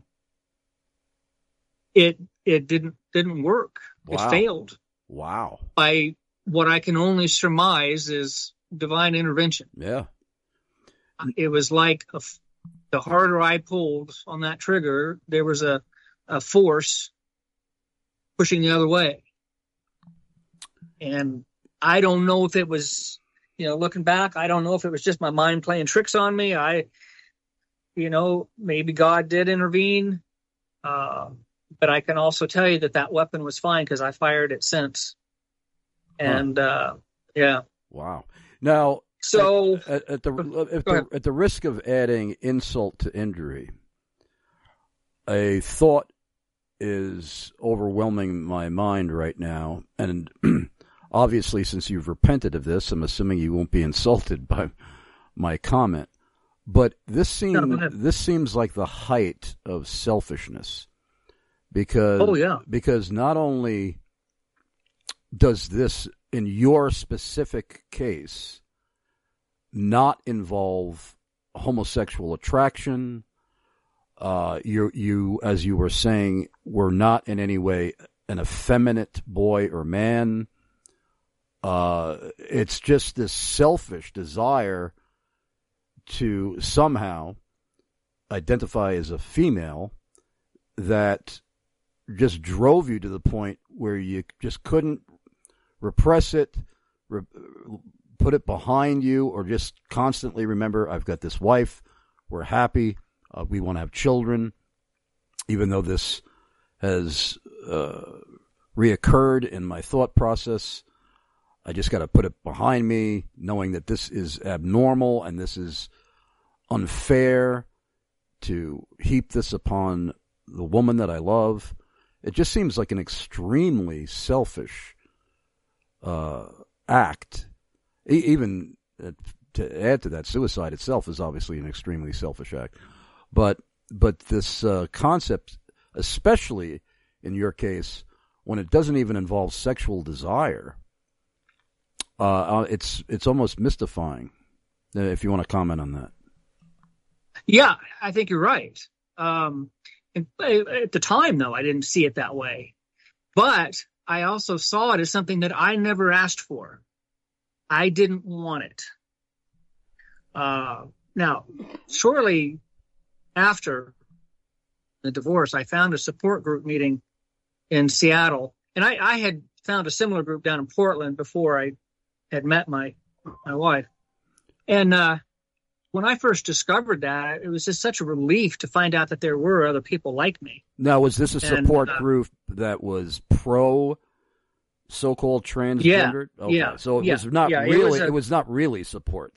it it didn't didn't work. Wow. It failed. Wow. By what I can only surmise is divine intervention. Yeah. It was like a, the harder I pulled on that trigger, there was a, a force pushing the other way. And I don't know if it was, you know, looking back, I don't know if it was just my mind playing tricks on me. I, you know, maybe God did intervene. Uh, but I can also tell you that that weapon was fine because I fired it since. And, huh. uh, yeah. Wow. Now, so at, at the if the, at the risk of adding insult to injury, a thought is overwhelming my mind right now, and obviously, since you've repented of this, I'm assuming you won't be insulted by my comment. But this seems no, this seems like the height of selfishness, because oh, yeah. because not only does this, in your specific case, not involve homosexual attraction, uh, you, you, as you were saying, were not in any way an effeminate boy or man. Uh, it's just this selfish desire to somehow identify as a female that just drove you to the point where you just couldn't repress it, re- put it behind you, or just constantly remember, I've got this wife, we're happy, uh, we want to have children, even though this has uh, reoccurred in my thought process. I just got to put it behind me, knowing that this is abnormal and this is unfair to heap this upon the woman that I love. It just seems like an extremely selfish uh, act. E- even uh, to add to that, suicide itself is obviously an extremely selfish act. But but this uh, concept, especially in your case, when it doesn't even involve sexual desire, uh, it's it's almost mystifying. If you want to comment on that. Yeah, I think you're right. Um, and at the time, though, I didn't see it that way. But I also saw it as something that I never asked for. I didn't want it. Uh, now, shortly after the divorce, I found a support group meeting in Seattle. And I, I had found a similar group down in Portland before I had met my, my wife. And uh, when I first discovered that, it was just such a relief to find out that there were other people like me. Now, was this a support and, uh, group that was pro so-called transgendered? Yeah, okay. yeah. So it yeah, was not yeah, really. It was, a, it was not really support.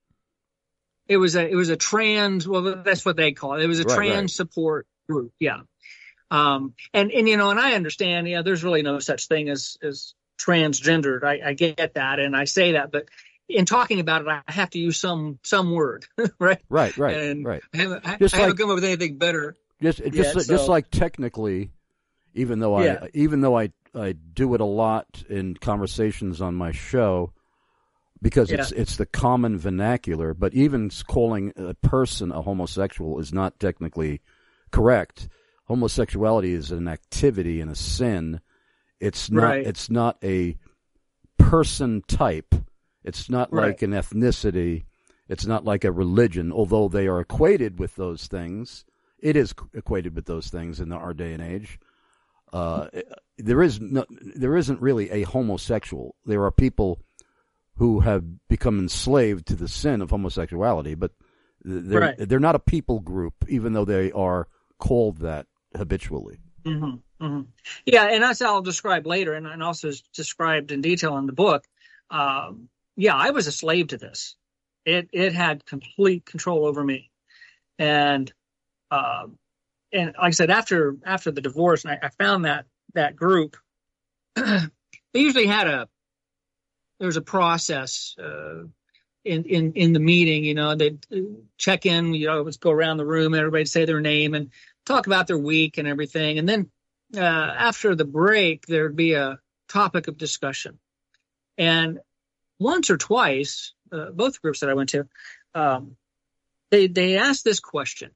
It was a. It was a trans. Well, that's what they call it. It was a right, trans right. support group. Yeah. Um. And and you know, and I understand. Yeah. There's really no such thing as as transgendered. I, I get that, and I say that, but in talking about it, I have to use some some word, right? Right, right, and right. I haven't, I, just I like, haven't come up with anything better. Just, just, yet, just so. like technically, even though yeah. I, even though I, I do it a lot in conversations on my show, because yeah. it's it's the common vernacular. But even calling a person a homosexual is not technically correct. Homosexuality is an activity and a sin. It's not. Right. It's not a person type. It's not right. like an ethnicity. It's not like a religion, although they are equated with those things. It is equated with those things in our day and age. Uh, there is no, there isn't really a homosexual. There are people who have become enslaved to the sin of homosexuality, but they're right. they're not a people group, even though they are called that habitually. Mm-hmm, mm-hmm. Yeah, and as I'll describe later, and, and also described in detail in the book. Um, Yeah, I was a slave to this. It it had complete control over me, and uh, and like I said, after after the divorce, and I, I found that that group, they usually had a there was a process uh, in in in the meeting. You know, they'd check in. You know, let's go around the room, everybody say their name and talk about their week and everything, and then uh, after the break, there'd be a topic of discussion, and once or twice. Uh, both groups that I went to, um, they they asked this question: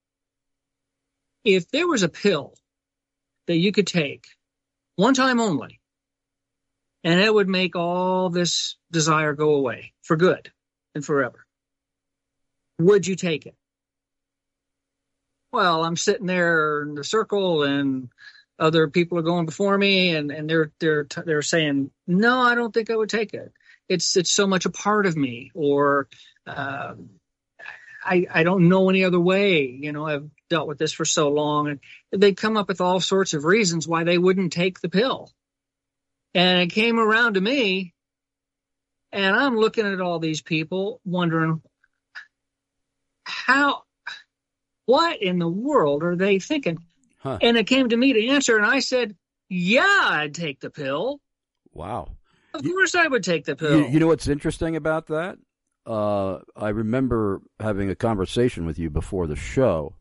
if there was a pill that you could take one time only, and it would make all this desire go away for good and forever, would you take it? Well, I'm sitting there in the circle, and other people are going before me, and, and they're they're they're saying, no, I don't think I would take it. It's it's so much a part of me, or uh, I I don't know any other way. You know, I've dealt with this for so long, and they come up with all sorts of reasons why they wouldn't take the pill. And it came around to me, and I'm looking at all these people, wondering how, what in the world are they thinking? Huh. And it came to me to answer, and I said, "Yeah, I'd take the pill." Wow. Of course I would take the pill. You, you know what's interesting about that? Uh, I remember having a conversation with you before the show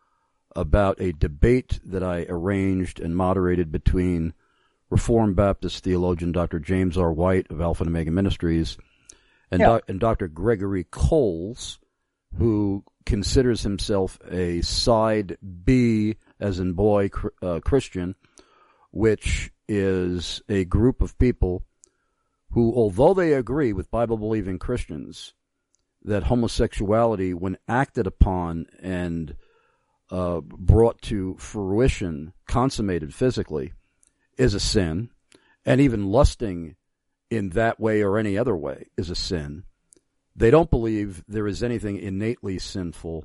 about a debate that I arranged and moderated between Reformed Baptist theologian Doctor James R. White of Alpha and Omega Ministries and, yeah. doc, and Doctor Gregory Coles, who considers himself a side B, as in boy, uh, Christian, which is a group of people who, although they agree with Bible-believing Christians that homosexuality, when acted upon and uh, brought to fruition, consummated physically, is a sin, and even lusting in that way or any other way is a sin, they don't believe there is anything innately sinful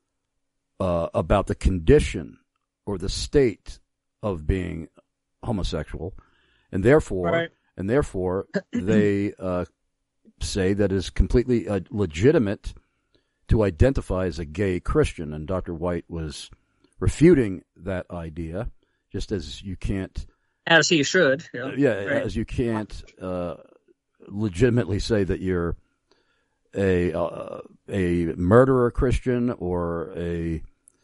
uh, about the condition or the state of being homosexual, and therefore... Right. And therefore, they uh, say that it is completely uh, legitimate to identify as a gay Christian. And Doctor White was refuting that idea, just as you can't... As he should. Yeah, yeah right. As you can't uh, legitimately say that you're a uh, a murderer Christian or a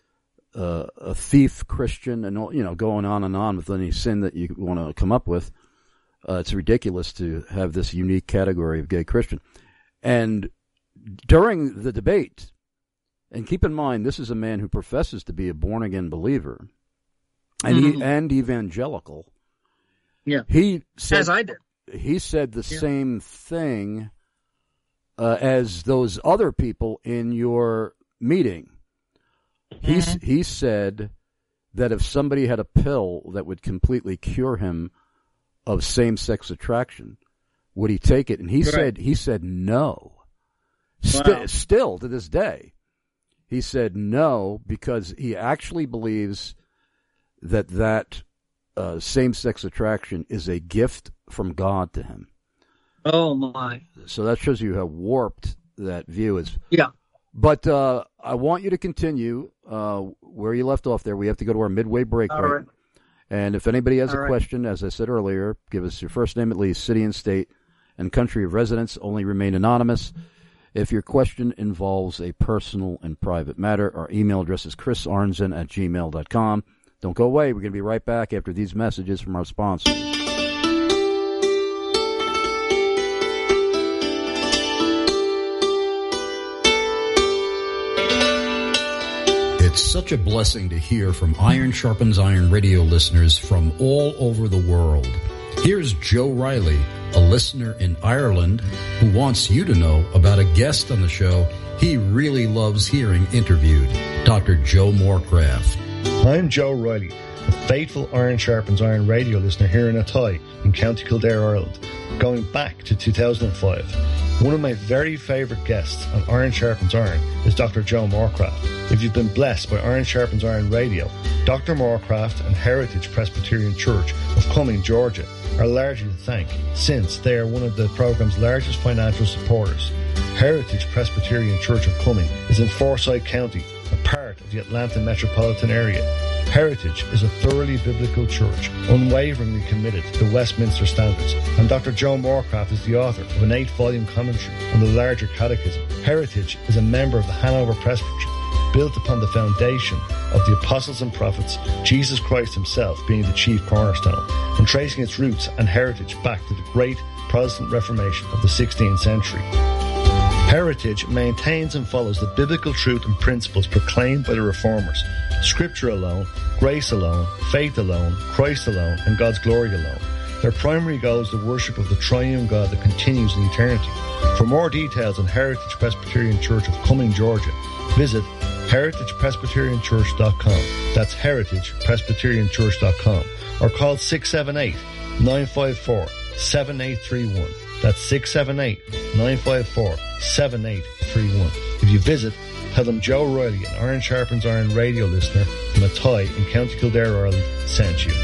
uh, a thief Christian, and you know, going on and on with any sin that you want to come up with. Uh, it's ridiculous to have this unique category of gay Christian. And during the debate, and keep in mind, this is a man who professes to be a born-again believer and mm-hmm. he, and evangelical. Yeah, he said, as I did. He said the yeah. same thing uh, as those other people in your meeting. Mm-hmm. He, he said that if somebody had a pill that would completely cure him of same-sex attraction, would he take it? And he right. said he said no. Wow. St- still to this day, he said no because he actually believes that that uh, same-sex attraction is a gift from God to him. Oh my! So that shows you how warped that view is. Yeah. But uh, I want you to continue uh, where you left off there. We have to go to our midway break All right. right. And if anybody has All a right. question, as I said earlier, give us your first name at least, city and state, and country of residence. Only remain anonymous. If your question involves a personal and private matter, our email address is chris arnzen at gmail dot com. Don't go away. We're going to be right back after these messages from our sponsors. It's such a blessing to hear from Iron Sharpens Iron radio listeners from all over the world. Here's Joe Riley, a listener in Ireland, who wants you to know about a guest on the show he really loves hearing interviewed, Doctor Joe Morecraft. I'm Joe Riley, a faithful Iron Sharpens Iron radio listener here in Athy in County Kildare, Ireland, going back to two thousand five. One of my very favourite guests on Iron Sharpens Iron is Doctor Joe Morecraft. If you've been blessed by Iron Sharpens Iron Radio, Doctor Morecraft and Heritage Presbyterian Church of Cumming, Georgia, are largely to thank, since they are one of the programme's largest financial supporters. Heritage Presbyterian Church of Cumming is in Forsyth County, a part of the Atlanta metropolitan area. Heritage is a thoroughly biblical church, unwaveringly committed to Westminster standards, and Doctor Joe Moorcraft is the author of an eight-volume commentary on the larger catechism. Heritage is a member of the Hanover Presbytery, built upon the foundation of the apostles and prophets, Jesus Christ himself being the chief cornerstone, and tracing its roots and heritage back to the great Protestant Reformation of the sixteenth century. Heritage maintains and follows the biblical truth and principles proclaimed by the Reformers. Scripture alone, grace alone, faith alone, Christ alone, and God's glory alone. Their primary goal is the worship of the triune God that continues in eternity. For more details on Heritage Presbyterian Church of Cumming, Georgia, visit heritage presbyterian church dot com. That's heritage presbyterian church dot com. Or call six seven eight, nine five four, seven eight three one. That's six seven eight, nine five four, seven eight three one. If you visit, tell them Joe Riley, an Iron Sharpens Iron radio listener from Athy in County Kildare, Ireland, sent you.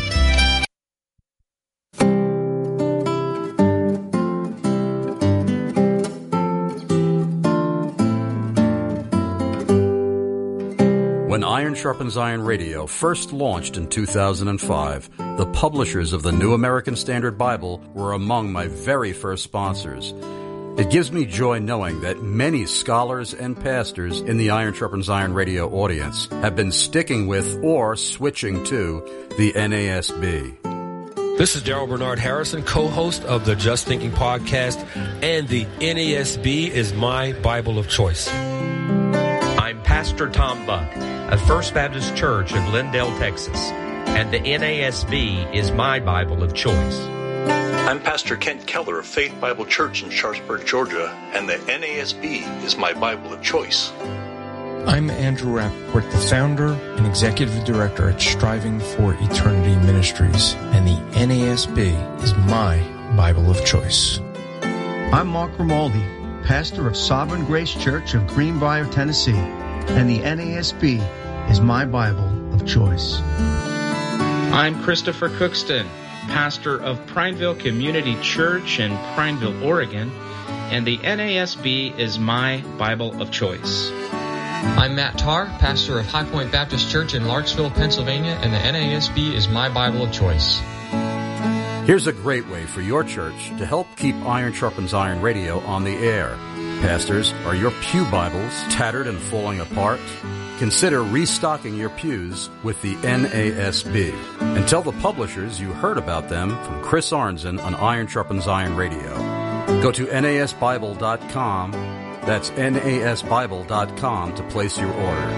When Iron Sharpens Iron Radio first launched in two thousand five, the publishers of the New American Standard Bible were among my very first sponsors. It gives me joy knowing that many scholars and pastors in the Iron Sharpens Iron Radio audience have been sticking with or switching to the N A S B. This is Daryl Bernard Harrison, co-host of the Just Thinking podcast, and the N A S B is my Bible of choice. I'm Pastor Tom Buck of First Baptist Church of Glendale, Texas, and the N A S B is my Bible of choice. I'm Pastor Kent Keller of Faith Bible Church in Sharpsburg, Georgia, and the N A S B is my Bible of choice. I'm Andrew Rappaport, the founder and executive director at Striving for Eternity Ministries, and the N A S B is my Bible of choice. I'm Mark Grimaldi, pastor of Sovereign Grace Church of Greenbrier, Tennessee, and the N A S B is my Bible of choice. I'm Christopher Cookston, pastor of Prineville Community Church in Prineville, Oregon, and the N A S B is my Bible of choice. I'm Matt Tarr, pastor of High Point Baptist Church in Larksville, Pennsylvania, and the N A S B is my Bible of choice. Here's a great way for your church to help keep Iron Sharpens Iron Radio on the air. Pastors, are your pew Bibles tattered and falling apart? Consider restocking your pews with the N A S B. And tell the publishers you heard about them from Chris Arnzen on Iron Sharpens Iron Radio. Go to N A S Bible dot com. That's N A S Bible dot com to place your order.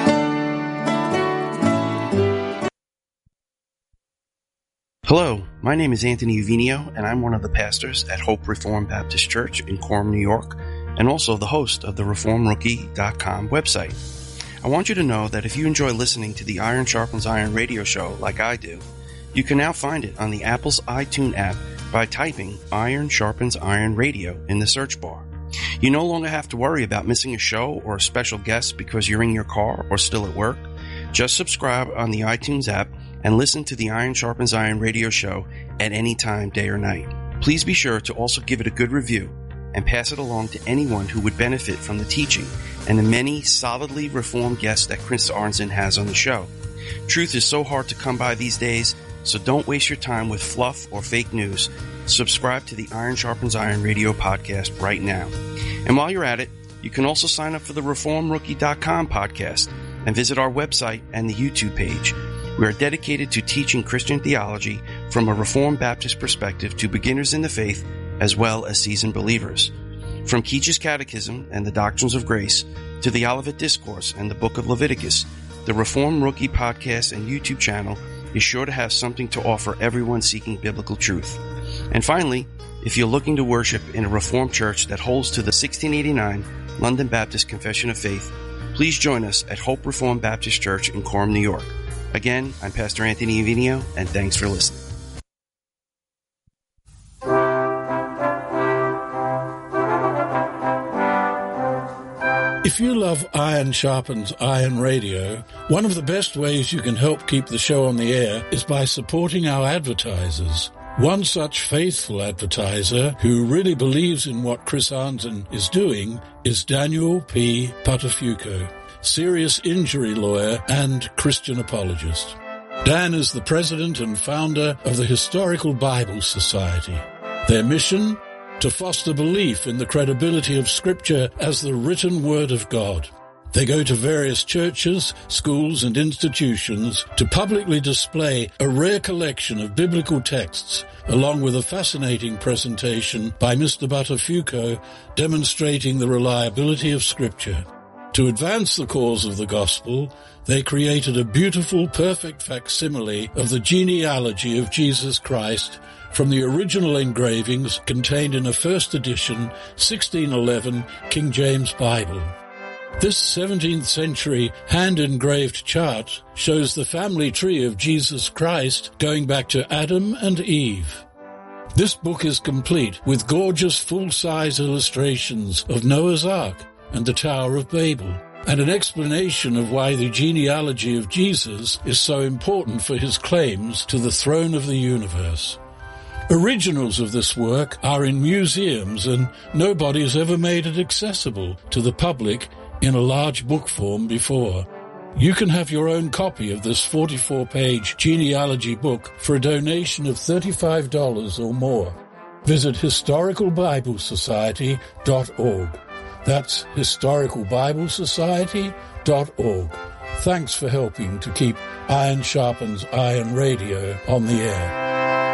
Hello, my name is Anthony Uvinio, and I'm one of the pastors at Hope Reformed Baptist Church in Coram, New York, and also the host of the reform rookie dot com website. I want you to know that if you enjoy listening to the Iron Sharpens Iron radio show like I do, you can now find it on the Apple's iTunes app by typing Iron Sharpens Iron Radio in the search bar. You no longer have to worry about missing a show or a special guest because you're in your car or still at work. Just subscribe on the iTunes app and listen to the Iron Sharpens Iron radio show at any time, day or night. Please be sure to also give it a good review and pass it along to anyone who would benefit from the teaching and the many solidly reformed guests that Chris Arnzen has on the show. Truth is so hard to come by these days, so don't waste your time with fluff or fake news. Subscribe to the Iron Sharpens Iron radio podcast right now. And while you're at it, you can also sign up for the reform rookie dot com podcast and visit our website and the YouTube page. We are dedicated to teaching Christian theology from a Reformed Baptist perspective to beginners in the faith as well as seasoned believers. From Keach's Catechism and the Doctrines of Grace to the Olivet Discourse and the Book of Leviticus, the Reform Rookie podcast and YouTube channel is sure to have something to offer everyone seeking biblical truth. And finally, if you're looking to worship in a Reformed church that holds to the sixteen eighty-nine London Baptist Confession of Faith, please join us at Hope Reformed Baptist Church in Coram, New York. Again, I'm Pastor Anthony Uvinio, and thanks for listening. If you love Iron Sharpens Iron Radio, one of the best ways you can help keep the show on the air is by supporting our advertisers. One such faithful advertiser who really believes in what Chris Arnzen is doing is Daniel P. Patafuco, serious injury lawyer and Christian apologist. Dan is the president and founder of the Historical Bible Society. Their mission? To foster belief in the credibility of Scripture as the written Word of God. They go to various churches, schools, and institutions to publicly display a rare collection of biblical texts, along with a fascinating presentation by Mister Buttafuoco demonstrating the reliability of Scripture. To advance the cause of the gospel, they created a beautiful, perfect facsimile of the genealogy of Jesus Christ from the original engravings contained in a first edition sixteen eleven King James Bible. This seventeenth century hand-engraved chart shows the family tree of Jesus Christ going back to Adam and Eve. This book is complete with gorgeous full-size illustrations of Noah's Ark and the Tower of Babel, and an explanation of why the genealogy of Jesus is so important for his claims to the throne of the universe. Originals of this work are in museums, and nobody has ever made it accessible to the public in a large book form before. You can have your own copy of this forty-four page genealogy book for a donation of thirty-five dollars or more. Visit historical bible society dot org. That's historical bible society dot org. Thanks for helping to keep Iron Sharpens Iron Radio on the air.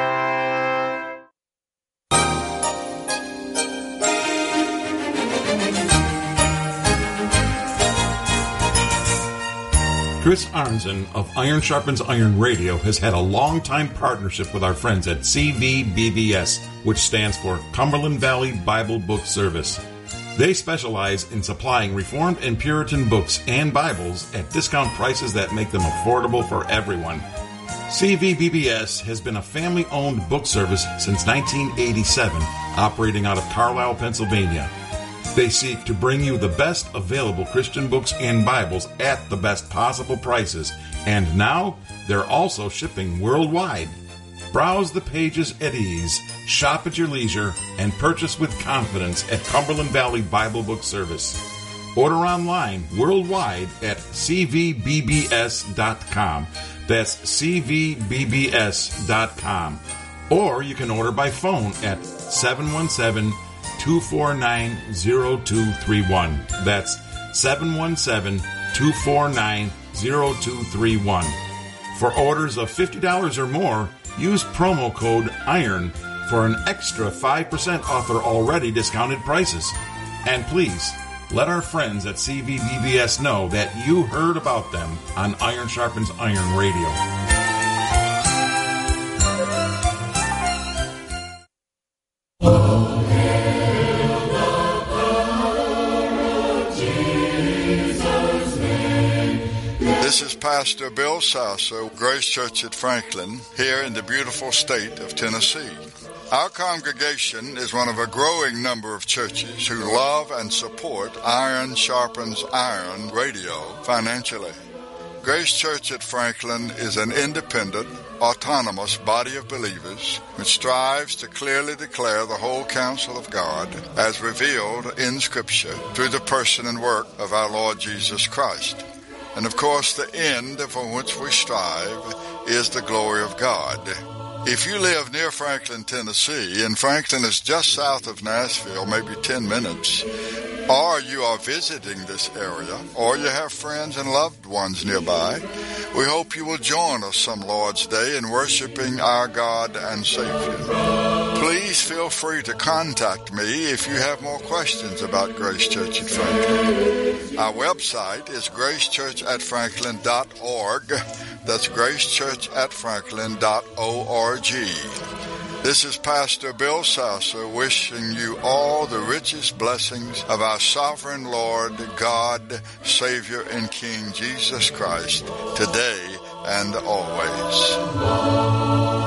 Chris Arnzen of Iron Sharpens Iron Radio has had a long-time partnership with our friends at C V B B S, which stands for Cumberland Valley Bible Book Service. They specialize in supplying Reformed and Puritan books and Bibles at discount prices that make them affordable for everyone. C V B B S has been a family-owned book service since nineteen eighty-seven, operating out of Carlisle, Pennsylvania. They seek to bring you the best available Christian books and Bibles at the best possible prices, and now they're also shipping worldwide. Browse the pages at ease, shop at your leisure, and purchase with confidence at Cumberland Valley Bible Book Service. Order online worldwide at c v b b s dot com. That's c v b b s dot com. Or you can order by phone at seven one seven, two four nine, zero two three one. That's seven one seven, two four nine, zero two three one. For orders of fifty dollars or more, use promo code IRON for an extra five percent off their already discounted prices. And please, let our friends at C V B B S know that you heard about them on Iron Sharpens Iron Radio. This is Pastor Bill Sasso, Grace Church at Franklin, here in the beautiful state of Tennessee. Our congregation is one of a growing number of churches who love and support Iron Sharpens Iron Radio financially. Grace Church at Franklin is an independent, autonomous body of believers which strives to clearly declare the whole counsel of God as revealed in Scripture through the person and work of our Lord Jesus Christ. And of course, the end for which we strive is the glory of God. If you live near Franklin, Tennessee, and Franklin is just south of Nashville, maybe ten minutes, or you are visiting this area, or you have friends and loved ones nearby, we hope you will join us some Lord's Day in worshiping our God and Savior. Please feel free to contact me if you have more questions about Grace Church at Franklin. Our website is grace church at franklin dot org. That's grace church at franklin dot org. This is Pastor Bill Sasso wishing you all the richest blessings of our sovereign Lord, God, Savior, and King Jesus Christ, today and always.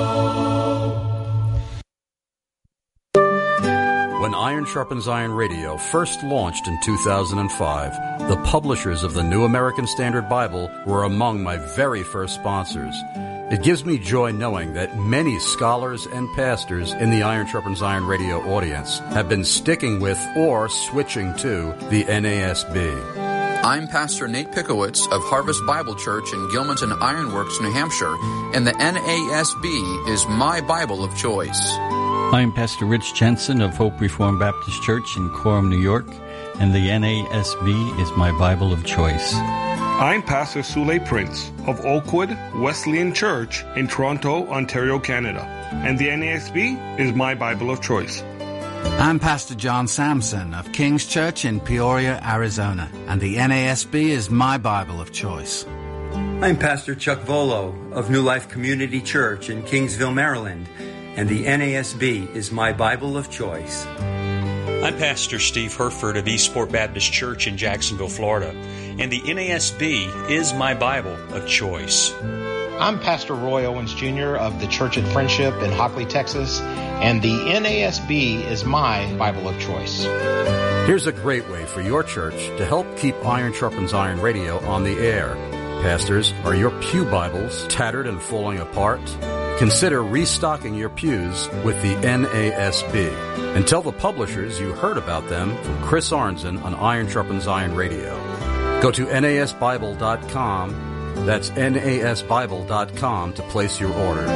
When Iron Sharpens Iron Radio first launched in two thousand five, the publishers of the New American Standard Bible were among my very first sponsors. It gives me joy knowing that many scholars and pastors in the Iron Sharpens Iron radio audience have been sticking with or switching to the N A S B. I'm Pastor Nate Pickowitz of Harvest Bible Church in Gilmanton Ironworks, New Hampshire, and the N A S B is my Bible of choice. I'm Pastor Rich Jensen of Hope Reformed Baptist Church in Coram, New York, and the N A S B is my Bible of choice. I'm Pastor Sule Prince of Oakwood Wesleyan Church in Toronto, Ontario, Canada, and the N A S B is my Bible of choice. I'm Pastor John Sampson of King's Church in Peoria, Arizona, and the N A S B is my Bible of choice. I'm Pastor Chuck Volo of New Life Community Church in Kingsville, Maryland, and the N A S B is my Bible of choice. I'm Pastor Steve Herford of Eastport Baptist Church in Jacksonville, Florida, and the N A S B is my Bible of choice. I'm Pastor Roy Owens Junior of the Church at Friendship in Hockley, Texas, and the N A S B is my Bible of choice. Here's a great way for your church to help keep Iron Sharpens Iron radio on the air. Pastors, are your pew Bibles tattered and falling apart? Consider restocking your pews with the N A S B. And tell the publishers you heard about them from Chris Arnzen on Iron Sharpens Iron Radio. Go to N A S Bible dot com. That's N A S Bible dot com to place your order.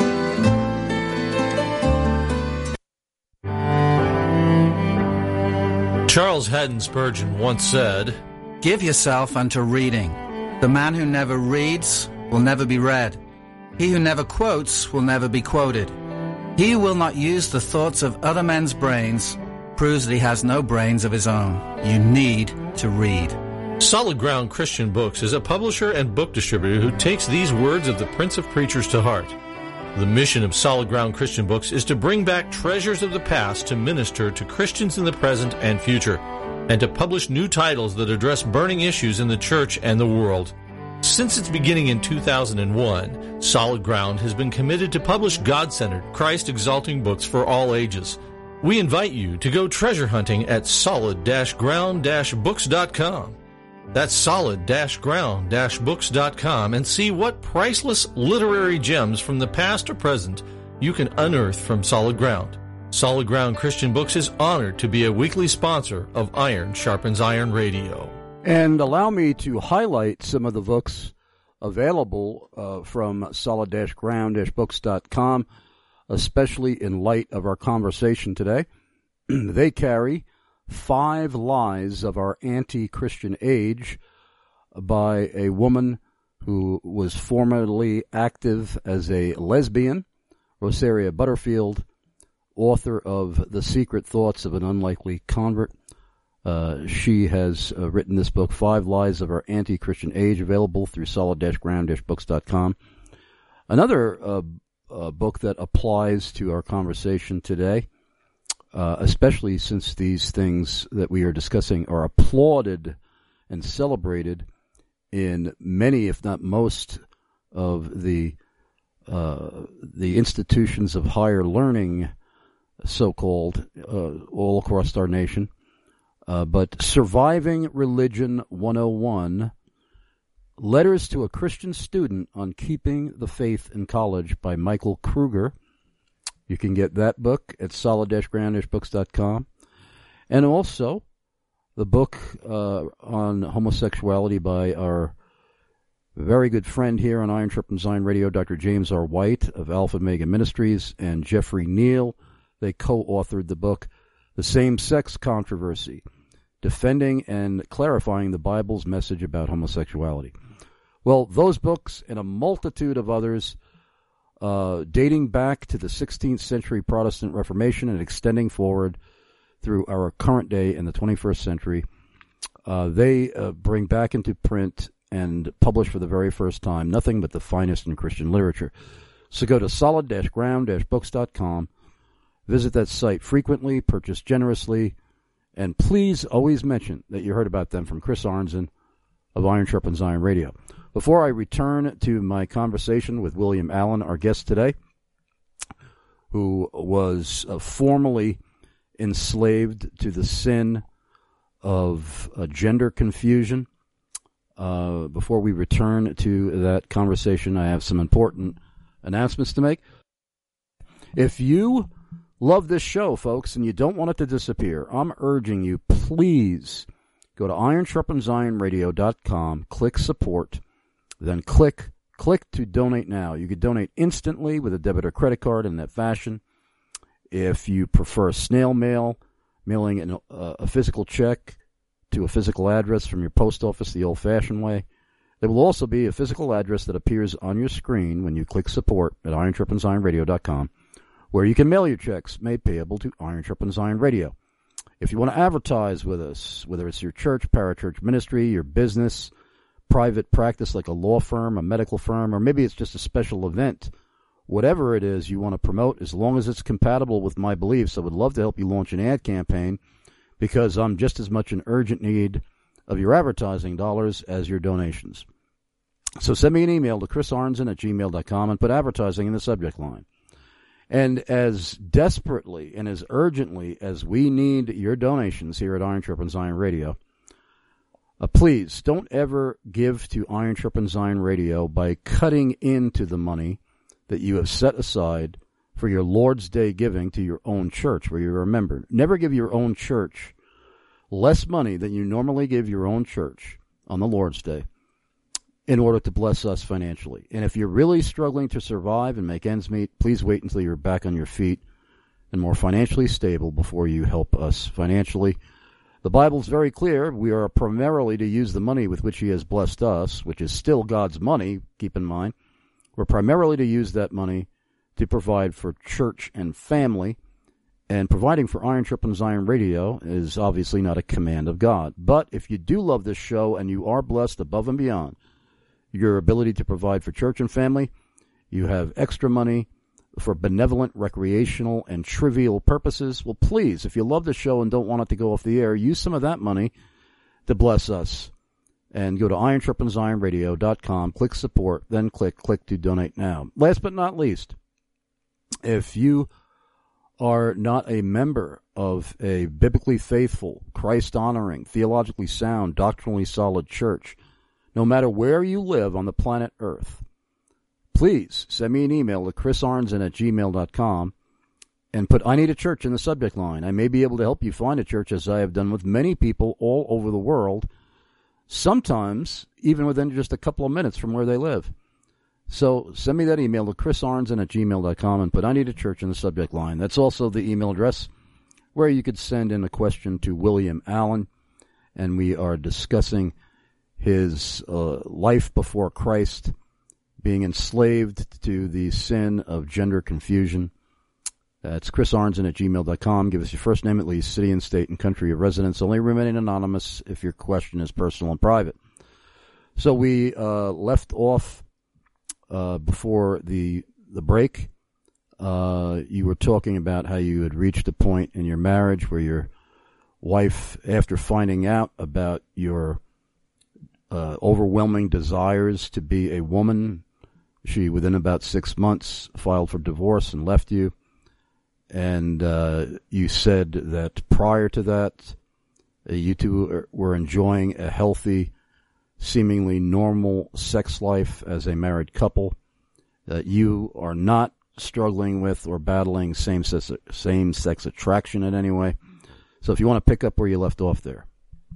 Charles Haddon Spurgeon once said, "Give yourself unto reading. The man who never reads will never be read. He who never quotes will never be quoted. He who will not use the thoughts of other men's brains proves that he has no brains of his own. You need to read." Solid Ground Christian Books is a publisher and book distributor who takes these words of the Prince of Preachers to heart. The mission of Solid Ground Christian Books is to bring back treasures of the past to minister to Christians in the present and future, and to publish new titles that address burning issues in the church and the world. Since its beginning in two thousand one, Solid Ground has been committed to publish God-centered, Christ-exalting books for all ages. We invite you to go treasure hunting at solid ground books dot com. That's solid ground books dot com and see what priceless literary gems from the past or present you can unearth from Solid Ground. Solid Ground Christian Books is honored to be a weekly sponsor of Iron Sharpens Iron Radio. And allow me to highlight some of the books available uh, from solid ground books dot com, especially in light of our conversation today. They carry Five Lies of Our Anti-Christian Age by a woman who was formerly active as a lesbian, Rosaria Butterfield, author of The Secret Thoughts of an Unlikely Convert. Uh, she has uh, written this book, Five Lies of Our Anti-Christian Age, available through solid ground books dot com. Another uh, uh, book that applies to our conversation today, uh, especially since these things that we are discussing are applauded and celebrated in many, if not most, of the uh, the institutions of higher learning, so-called, uh, all across our nation. Uh, but Surviving Religion one oh one, Letters to a Christian Student on Keeping the Faith in College by Michael Kruger. You can get that book at solid ground books dot com. And also the book uh, on homosexuality by our very good friend here on Iron Sharpens Iron Radio, Doctor James R. White of Alpha Omega Ministries, and Jeffrey Neal. They co-authored the book, The Same-Sex Controversy, Defending and Clarifying the Bible's Message About Homosexuality. Well, those books and a multitude of others uh, dating back to the sixteenth century Protestant Reformation and extending forward through our current day in the twenty-first century, uh, they uh, bring back into print and publish for the very first time nothing but the finest in Christian literature. So go to solid ground books dot com. Visit that site frequently, purchase generously, and please always mention that you heard about them from Chris Arnzen of Iron Sharpens Iron Radio. Before I return to my conversation with William Allen, our guest today, who was uh, formerly enslaved to the sin of uh, gender confusion, uh, before we return to that conversation, I have some important announcements to make. If you love this show, folks, and you don't want it to disappear, I'm urging you, please go to iron sharpens iron radio dot com, click support, then click click to donate now. You could donate instantly with a debit or credit card in that fashion. If you prefer snail mail, mailing an, uh, a physical check to a physical address from your post office the old-fashioned way, there will also be a physical address that appears on your screen when you click support at iron sharpens iron radio dot com, where you can mail your checks made payable to Iron Sharpens Iron Radio. If you want to advertise with us, whether it's your church, parachurch ministry, your business, private practice like a law firm, a medical firm, or maybe it's just a special event, whatever it is you want to promote, as long as it's compatible with my beliefs, I would love to help you launch an ad campaign, because I'm just as much in urgent need of your advertising dollars as your donations. So send me an email to chris arnzen at gmail dot com and put advertising in the subject line. And as desperately and as urgently as we need your donations here at Iron Sharpens Iron Radio, uh, please don't ever give to Iron Sharpens Iron Radio by cutting into the money that you have set aside for your Lord's Day giving to your own church where you're a member. Never give your own church less money than you normally give your own church on the Lord's Day in order to bless us financially. And if you're really struggling to survive and make ends meet, please wait until you're back on your feet and more financially stable before you help us financially. The Bible's very clear. We are primarily to use the money with which he has blessed us, which is still God's money, keep in mind. We're primarily to use that money to provide for church and family, and providing for Iron Sharpens Iron Radio is obviously not a command of God. But if you do love this show and you are blessed above and beyond your ability to provide for church and family, you have extra money for benevolent, recreational, and trivial purposes, well, please, if you love the show and don't want it to go off the air, use some of that money to bless us. And go to iron sharpens iron radio dot com, click support, then click click to donate now. Last but not least, if you are not a member of a biblically faithful, Christ-honoring, theologically sound, doctrinally solid church, no matter where you live on the planet Earth, please send me an email at chris arnzen at gmail dot com and put I need a church in the subject line. I may be able to help you find a church, as I have done with many people all over the world, sometimes even within just a couple of minutes from where they live. So send me that email to chris arnzen at gmail dot com and put I need a church in the subject line. That's also the email address where you could send in a question to William Allen, and we are discussing his uh, life before Christ, being enslaved to the sin of gender confusion. That's chris arnzen at gmail dot com. Give us your first name at least, city and state and country of residence, only remaining anonymous if your question is personal and private. So we uh, left off uh, before the the break. Uh, you were talking about how you had reached a point in your marriage where your wife, after finding out about your uh, overwhelming desires to be a woman, she, within about six months, filed for divorce and left you. And uh, you said that prior to that, uh, you two were enjoying a healthy, seemingly normal sex life as a married couple. That you are not struggling with or battling same-sex, same-sex attraction in any way. So if you want to pick up where you left off there.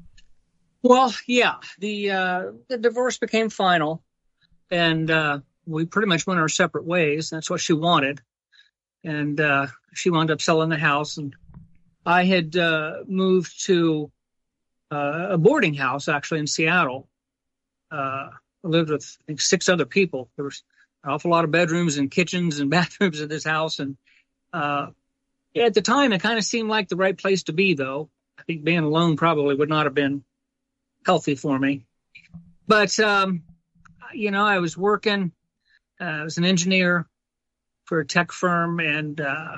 Well, yeah, the uh, the divorce became final, and uh, we pretty much went our separate ways. That's what she wanted. And uh, she wound up selling the house, and I had uh, moved to uh, a boarding house, actually, in Seattle. Uh, I lived with, I think, six other people. There was an awful lot of bedrooms and kitchens and bathrooms in this house. And uh, at the time, it kind of seemed like the right place to be, though. I think being alone probably would not have been healthy for me. But, um, you know, I was working. Uh, I was an engineer for a tech firm, and uh,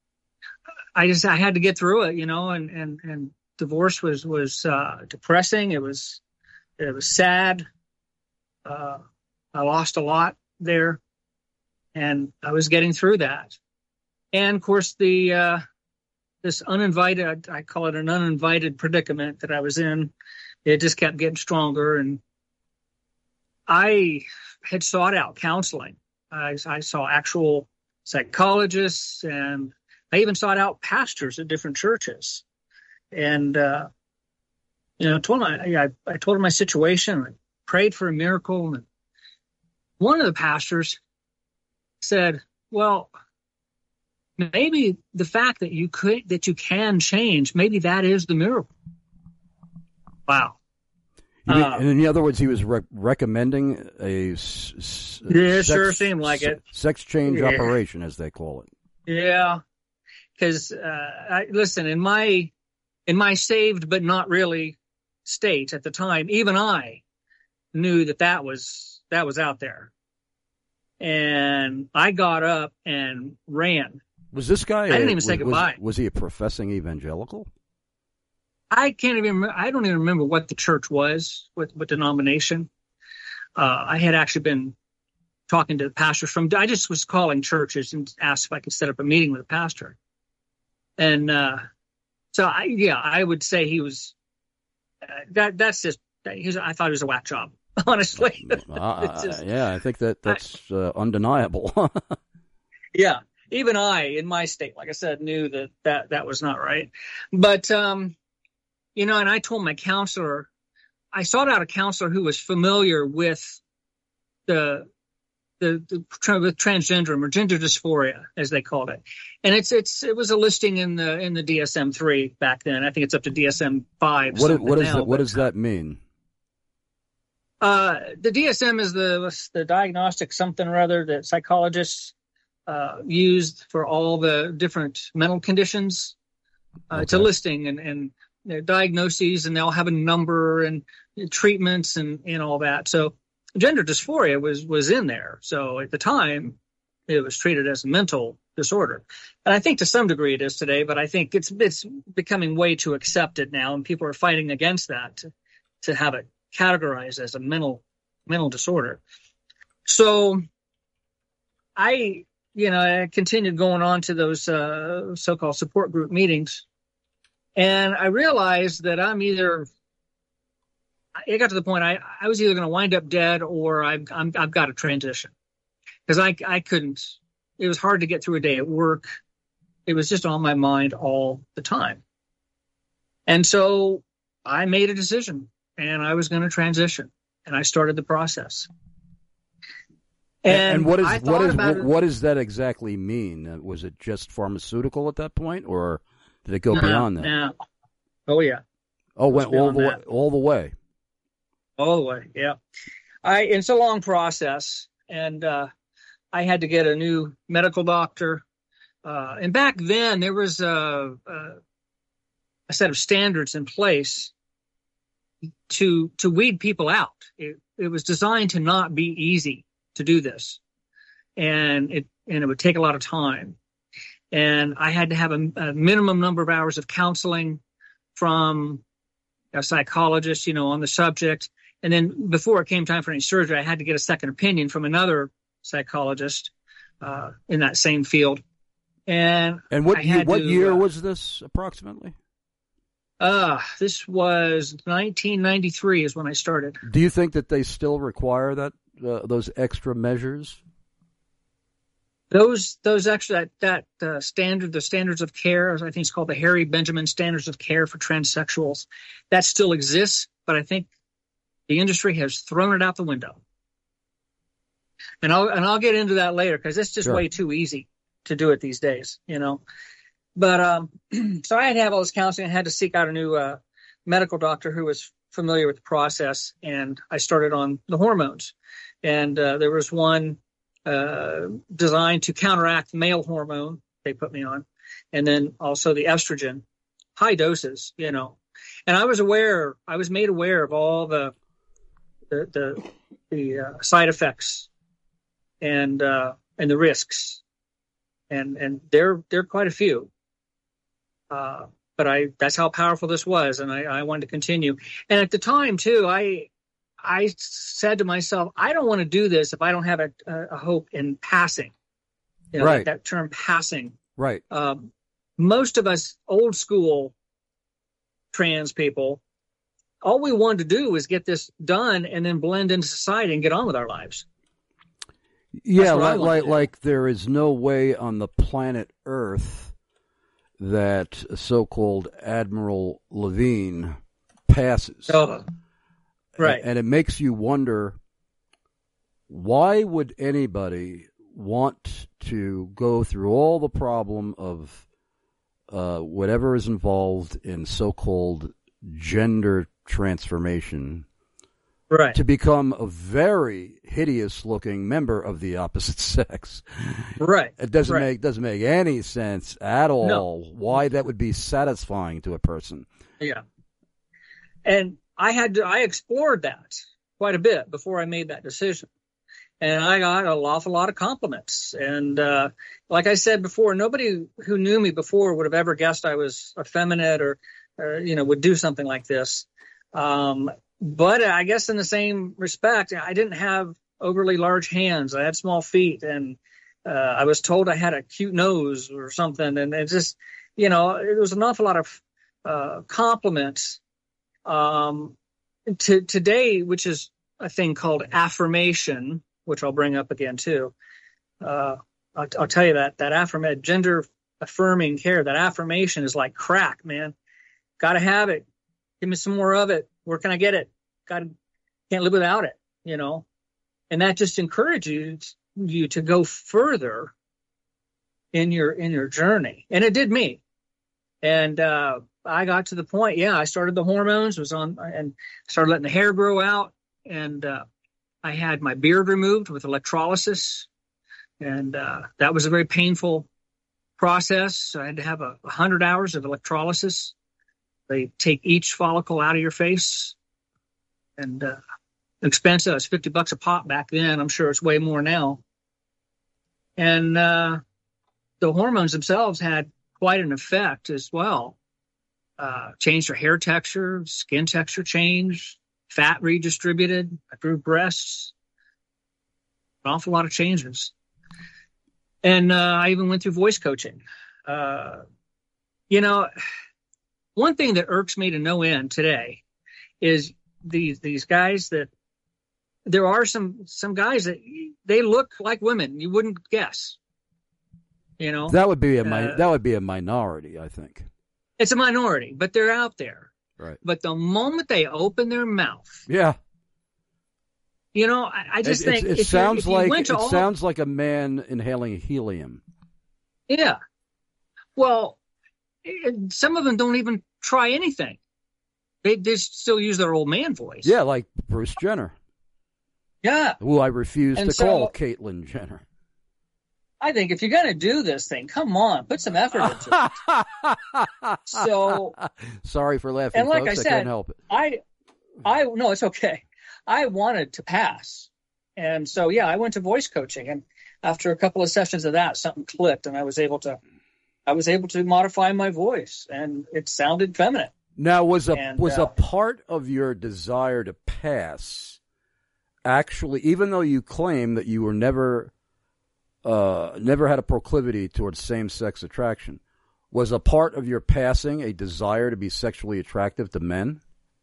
I just I had to get through it, you know. And and, and divorce was was uh, depressing. It was it was sad. Uh, I lost a lot there, and I was getting through that. And of course, the uh, this uninvited, I call it an uninvited predicament that I was in, it just kept getting stronger. And I had sought out counseling. I, I saw actual psychologists, and I even sought out pastors at different churches. And, uh, you know, told them, I, I told them my situation, I prayed for a miracle. And one of the pastors said, well, maybe the fact that you could, that you can change, maybe that is the miracle. Wow. You mean, Uh, and in other words, he was re- recommending a s- s- Yeah, sex, sure seemed like it. sex change Yeah. operation, as they call it. Yeah, because uh, I listen in my in my saved but not really state at the time. Even I knew that that was that was out there, and I got up and ran. Was this guy? I didn't a- even say was, goodbye. Was, was he a professing evangelical? I can't even. Remember, I don't even remember what the church was, what what denomination. Uh, I had actually been talking to the pastors from. I just was calling churches and asked if I could set up a meeting with a pastor. And uh, so, I yeah, I would say he was. Uh, that that's just. He's, I thought it was a whack job, honestly. Uh, It's just- yeah, I think that that's uh, undeniable. Yeah, even I, in my state, like I said, knew that that, that was not right. But, um, you know, and I told my counselor, I sought out a counselor who was familiar with the the, the tra- with transgenderism or gender dysphoria, as they called it. And it's it's it was a listing in the in the D S M three back then. I think it's up to D S M five. what what is now, that? What but- does that mean? Uh, the D S M is the the diagnostic something or other that psychologists uh, used for all the different mental conditions. Uh, It's a listing and and you know, diagnoses, and they'll have a number and treatments and and all that. So gender dysphoria was was in there. So at the time, it was treated as a mental disorder, and I think to some degree it is today. But I think it's it's becoming way too accepted now, and people are fighting against that to, to have it categorized as a mental mental disorder. So I, you know, I continued going on to those uh, so-called support group meetings, and I realized that I'm either, it got to the point I, I was either going to wind up dead or I've, I'm, I've got to transition, because I, I couldn't, it was hard to get through a day at work. It was just on my mind all the time. And so I made a decision, and I was going to transition, and I started the process. And, And, what is I what thought is about what, it- what does that exactly mean? Uh, Was it just pharmaceutical at that point, or did it go No, beyond that? no. Oh yeah. Oh, It was went all the way, beyond that. all the way. All the way, yeah. I it's a long process, and uh, I had to get a new medical doctor. Uh, and back then, there was a, a, a set of standards in place to to weed people out. It, it was designed to not be easy to do this, and it and it would take a lot of time. And I had to have a, a minimum number of hours of counseling from a psychologist, you know, on the subject. And then before it came time for any surgery, I had to get a second opinion from another psychologist uh, in that same field. And And what I year, had what to, year uh, was this approximately? Uh, this was nineteen ninety-three is when I started. Do you think that they still require that uh, those extra measures? Those those extra that that uh, standard the standards of care, I think it's called the Harry Benjamin Standards of Care for Transsexuals, that still exists, but I think the industry has thrown it out the window. And I'll and I'll get into that later, because it's just Sure. way too easy to do it these days, you know. But um, so I had to have all this counseling. I had to seek out a new uh, medical doctor who was familiar with the process, and I started on the hormones. And uh, there was one uh, designed to counteract the male hormone they put me on, and then also the estrogen, high doses, you know. And I was aware, I was made aware of all the the the, the uh, side effects and uh, and the risks, and and there there are quite a few. Uh, but I that's how powerful this was, and I, I wanted to continue. And at the time too, I I said to myself, I don't want to do this if I don't have a, a hope in passing. You know, Right. that, that term passing. Right. Um, most of us old school trans people, all we wanted to do was get this done and then blend into society and get on with our lives. Yeah, like, like, like there is no way on the planet Earth that so-called Admiral Levine passes. Oh, right. And, and it makes you wonder, why would anybody want to go through all the problem of uh, whatever is involved in so-called gender transformation, right, to become a very hideous-looking member of the opposite sex? Right. It doesn't right. make doesn't make any sense at all. No. Why that would be satisfying to a person? Yeah. And I had to, I explored that quite a bit before I made that decision. And I got an awful lot of compliments. And uh, like I said before, nobody who knew me before would have ever guessed I was effeminate or, or you know, would do something like this. Um, but I guess in the same respect, I didn't have overly large hands. I had small feet, and uh, I was told I had a cute nose or something. And it just, you know, it was an awful lot of uh, compliments. Um, to today, which is a thing called affirmation, which I'll bring up again too. Uh, I'll, I'll tell you that, that affirmation, gender affirming care, that affirmation is like crack, man. Got to have it. Give me some more of it. Where can I get it? Got to, can't live without it, you know? And that just encourages you to go further in your, in your journey. And it did me. And, uh, I got to the point, yeah, I started the hormones, was on, and started letting the hair grow out. And, uh, I had my beard removed with electrolysis. And, uh, that was a very painful process. I had to have a hundred hours of electrolysis. They take each follicle out of your face, and, uh, expensive. It was fifty bucks a pop back then. I'm sure it's way more now. And, uh, the hormones themselves had quite an effect as well. Uh, changed her hair texture, skin texture changed, fat redistributed, I grew breasts, an awful lot of changes. And uh, I even went through voice coaching. Uh, you know, one thing that irks me to no end today is these these guys that, there are some some guys that they look like women. You wouldn't guess. You know, that would be a mi- uh, that would be a minority, I think. It's a minority, but they're out there. Right. But the moment they open their mouth, yeah, you know, I, I just it, think it, it if sounds you, if like you went to it all, sounds like a man inhaling helium. Yeah. Well, it, some of them don't even try anything. They just still use their old man voice. Yeah, like Bruce Jenner. Yeah. Who I refuse and to so, call Caitlyn Jenner. I think if you're going to do this thing, come on, put some effort into it. So, sorry for laughing, and like folks. I I said, couldn't help it. I, I no, it's okay. I wanted to pass, and so yeah, I went to voice coaching, and after a couple of sessions of that, something clicked, and I was able to, I was able to modify my voice, and it sounded feminine. Now, was a and, was uh, a part of your desire to pass actually, even though you claim that you were never. Uh, never had a proclivity towards same-sex attraction, was a part of your passing a desire to be sexually attractive to men?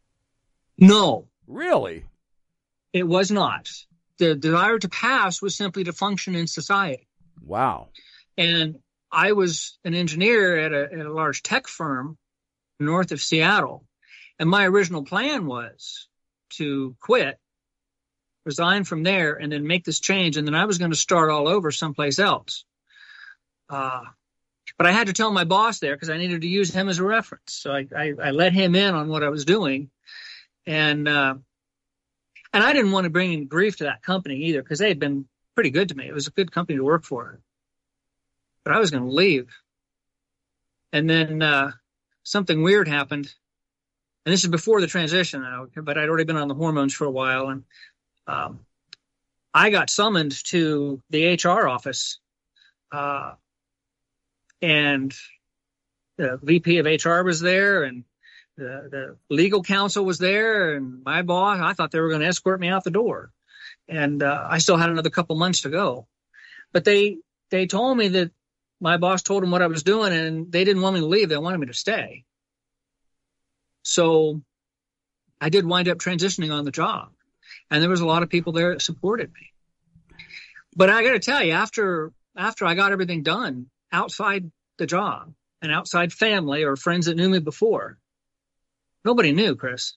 No. Really? It was not. The desire to pass was simply to function in society. Wow. And I was an engineer at a, at a large tech firm north of Seattle, and my original plan was to quit, resign from there, and then make this change, and then I was going to start all over someplace else. Uh, but I had to tell my boss there because I needed to use him as a reference. So I, I, I let him in on what I was doing, and uh, and I didn't want to bring any grief to that company either because they had been pretty good to me. It was a good company to work for. But I was going to leave. And then uh, something weird happened, and this is before the transition, but I'd already been on the hormones for a while, and Um, I got summoned to the H R office, uh, and the V P of H R was there, and the, the legal counsel was there, and my boss. I thought they were going to escort me out the door, and uh, I still had another couple months to go. But they they told me that my boss told them what I was doing, and they didn't want me to leave. They wanted me to stay. So I did wind up transitioning on the job. And there was a lot of people there that supported me. But I got to tell you, after after I got everything done outside the job and outside family or friends that knew me before, nobody knew, Chris.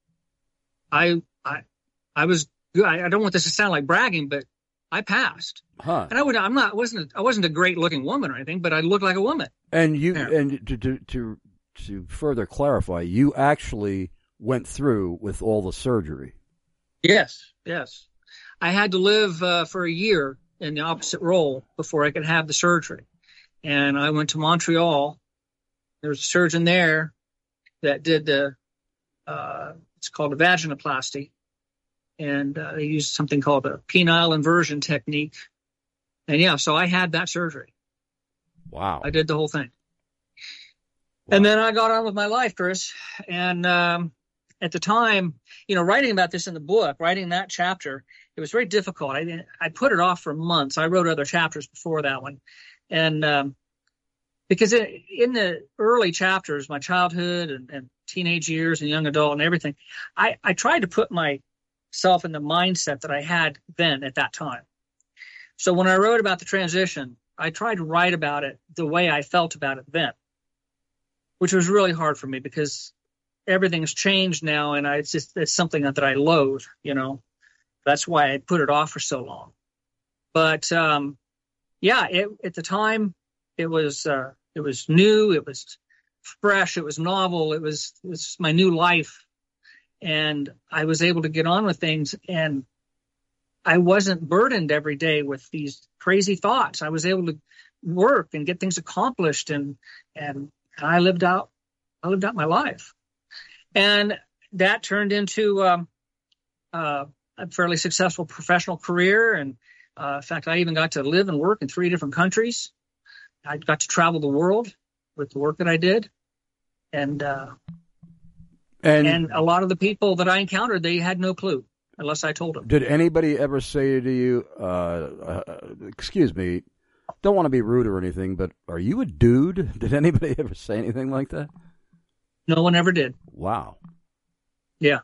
I I I was good. I, I don't want this to sound like bragging, but I passed. Huh. And I would I'm not wasn't I wasn't a great looking woman or anything, but I looked like a woman. And you Yeah. and to to to to further clarify, you actually went through with all the surgery. Yes, yes. I had to live uh, for a year in the opposite role before I could have the surgery. And I went to Montreal. There was a surgeon there that did the, uh, it's called a vaginoplasty. And uh, they used something called a penile inversion technique. And yeah, so I had that surgery. Wow. I did the whole thing. Wow. And then I got on with my life, Chris. And um, at the time, you know, writing about this in the book, writing that chapter, it was very difficult. I I put it off for months. I wrote other chapters before that one. And um, because it, in the early chapters, my childhood and, and teenage years and young adult and everything, I, I tried to put myself in the mindset that I had then at that time. So when I wrote about the transition, I tried to write about it the way I felt about it then, which was really hard for me because everything's changed now, and I, it's just it's something that, that I loathe, you know. That's why I put it off for so long. But um, yeah, it, at the time, it was uh, it was new, it was fresh, it was novel, it was it was my new life, and I was able to get on with things, and I wasn't burdened every day with these crazy thoughts. I was able to work and get things accomplished, and and I lived out I lived out my life, and that turned into um, uh, a fairly successful professional career. And uh, in fact, I even got to live and work in three different countries. I got to travel the world with the work that I did, and uh, and and a lot of the people that I encountered, they had no clue unless I told them. Did anybody ever say to you, uh, uh, excuse me, don't want to be rude or anything, but are you a dude? Did anybody ever say anything like that? No one ever did. Wow. Yeah.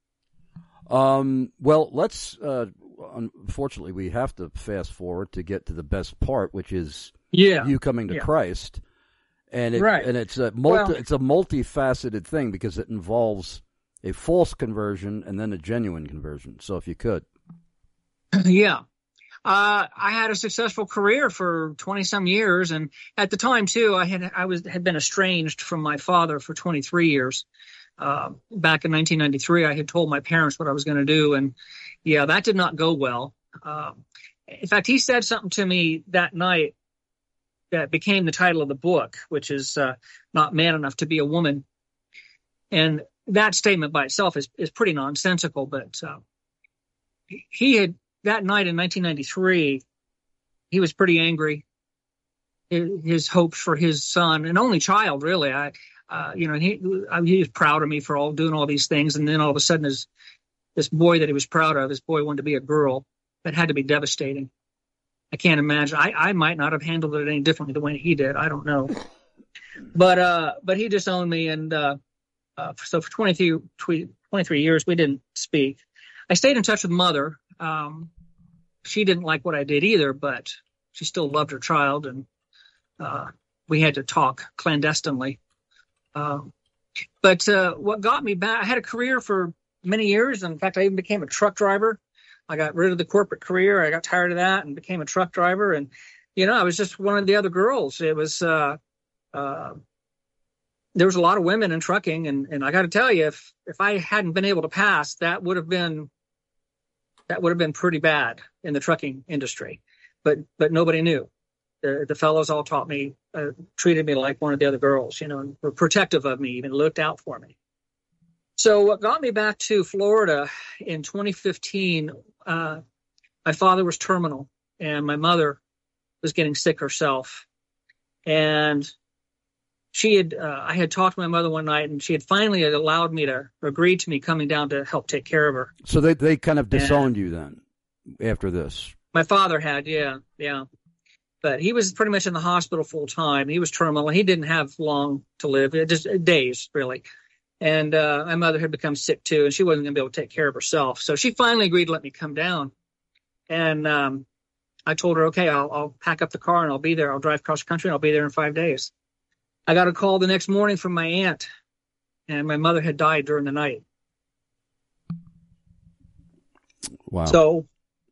Um, well, let's, uh, unfortunately, we have to fast forward to get to the best part, which is yeah. you coming to yeah. Christ. And, it, right. and it's a multi, well, it's a multifaceted thing because it involves a false conversion and then a genuine conversion. So if you could. Yeah. Uh, I had a successful career for twenty some years. And at the time too, I had, I was, had been estranged from my father for twenty-three years. Uh, back in nineteen ninety-three, I had told my parents what I was going to do. And yeah, that did not go well. Uh, in fact, he said something to me that night that became the title of the book, which is, uh, Not Man Enough to Be a Woman. And that statement by itself is, is pretty nonsensical, but, uh, he had, that night in nineteen ninety-three, he was pretty angry. His hopes for his son, an only child, really. I, uh, you know, he, he was proud of me for all doing all these things. And then all of a sudden, his, this boy that he was proud of, this boy wanted to be a girl. That had to be devastating. I can't imagine. I, I might not have handled it any differently the way he did. I don't know. But, uh, but he disowned me. And, uh, uh, so for twenty-three, twenty-three years, we didn't speak. I stayed in touch with Mother. Um, she didn't like what I did either, but she still loved her child, and uh, we had to talk clandestinely. Uh, but uh, what got me back, I had a career for many years. In fact, I even became a truck driver. I got rid of the corporate career. I got tired of that and became a truck driver. And, you know, I was just one of the other girls. It was, uh, uh, there was a lot of women in trucking. And, and I got to tell you, if, if I hadn't been able to pass, that would have been, that would have been pretty bad in the trucking industry, but, but nobody knew. The, the fellows all taught me, uh, treated me like one of the other girls, you know, and were protective of me, even looked out for me. So what got me back to Florida in twenty fifteen, uh, my father was terminal and my mother was getting sick herself. And she had, uh, I had talked to my mother one night, and she had finally allowed me to, agreed to me coming down to help take care of her. So they, they kind of disowned and you then after this? My father had, yeah, yeah. But he was pretty much in the hospital full time. He was terminal. He didn't have long to live, just days, really. And uh, my mother had become sick too, and she wasn't going to be able to take care of herself. So she finally agreed to let me come down. And um, I told her, okay, I'll, I'll pack up the car and I'll be there. I'll drive cross country and I'll be there in five days. I got a call the next morning from my aunt, and my mother had died during the night. Wow. So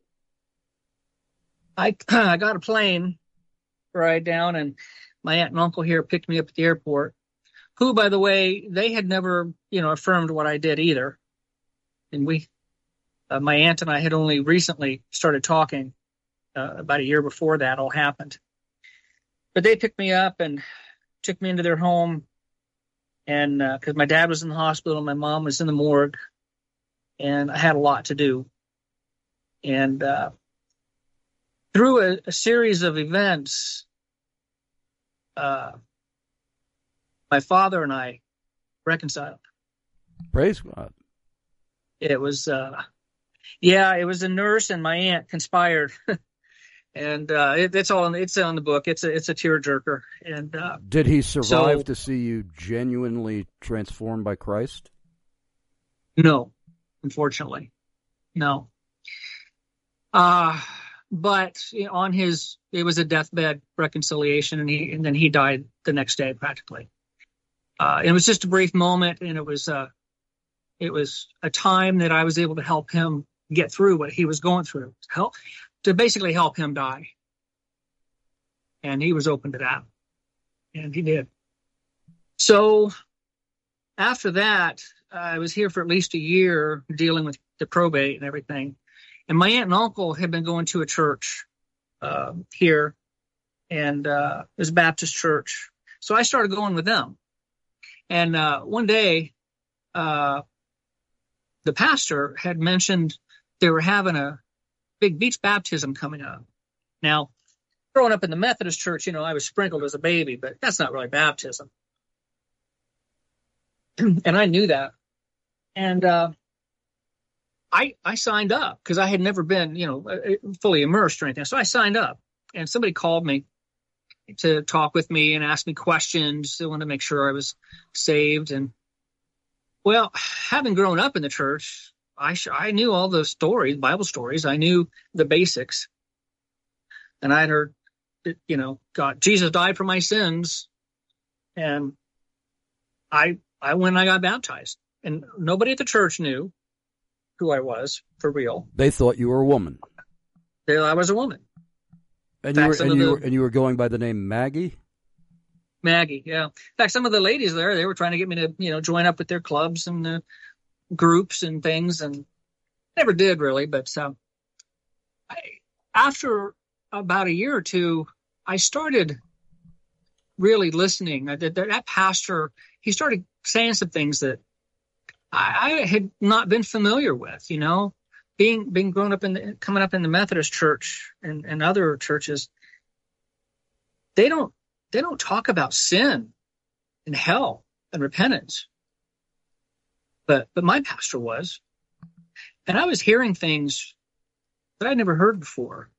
I, I got a plane ride down, and my aunt and uncle here picked me up at the airport, who, by the way, they had never, you know, affirmed what I did either. And we, uh, my aunt and I had only recently started talking. Uh, about a year before that all happened. But they picked me up and took me into their home, and because uh, my dad was in the hospital and my mom was in the morgue, and I had a lot to do. And uh, through a, a series of events, uh, my father and I reconciled. Praise God. It was, uh, yeah, it was a nurse and my aunt conspired. And uh, it, it's all it's on the book. It's a it's a tearjerker. And uh, did he survive so, to see you genuinely transformed by Christ? No, unfortunately, no. Uh but you know, on his it was a deathbed reconciliation, and he and then he died the next day practically. Uh, it was just a brief moment, and it was uh it was a time that I was able to help him get through what he was going through. Help. To basically help him die. And he was open to that. And he did. So after that, I was here for at least a year dealing with the probate and everything. And my aunt and uncle had been going to a church uh, here, and uh, it was a Baptist church. So I started going with them. And uh, one day, uh, the pastor had mentioned they were having a big beach baptism coming up. Now, growing up in the Methodist church, you know, I was sprinkled as a baby, but that's not really baptism. And I knew that. And uh, I I signed up because I had never been, you know, fully immersed or anything. So I signed up, and somebody called me to talk with me and ask me questions. They wanted to make sure I was saved. And, well, having grown up in the church, I sh- I knew all the stories, Bible stories. I knew the basics. And I'd heard, you know, God, Jesus died for my sins. And I I went and I got baptized. And nobody at the church knew who I was, for real. They thought you were a woman. They, I was a woman. And you, were, and, you the, were, and you were going by the name Maggie? Maggie, yeah. In fact, some of the ladies there, they were trying to get me to, you know, join up with their clubs and uh, groups and things, and never did really. But uh, I, after about a year or two, I started really listening. I did, that pastor, he started saying some things that I, I had not been familiar with, you know. Being being grown up in the, coming up in the Methodist church and, and other churches, they don't they don't talk about sin and hell and repentance. But but my pastor was, and I was hearing things that I'd never heard before,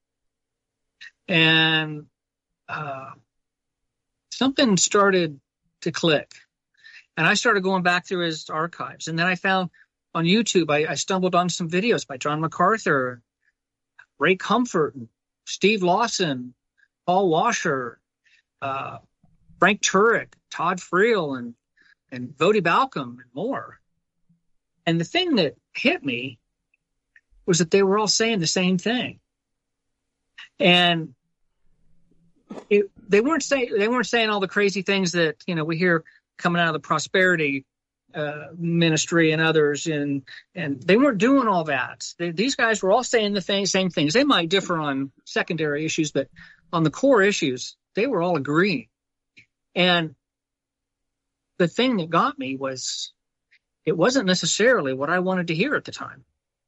and uh, something started to click, and I started going back through his archives, and then I found. On YouTube, I, I stumbled on some videos by John MacArthur, Ray Comfort, Steve Lawson, Paul Washer, uh, Frank Turek, Todd Friel, and and Voddie Baucham, and more. And the thing that hit me was that they were all saying the same thing, and it, they weren't saying they weren't saying all the crazy things that you know we hear coming out of the prosperity. Uh, ministry and others, and and they weren't doing all that. They, these guys were all saying the thing, same things. They might differ on secondary issues, but on the core issues, they were all agreeing. And the thing that got me was it wasn't necessarily what I wanted to hear at the time.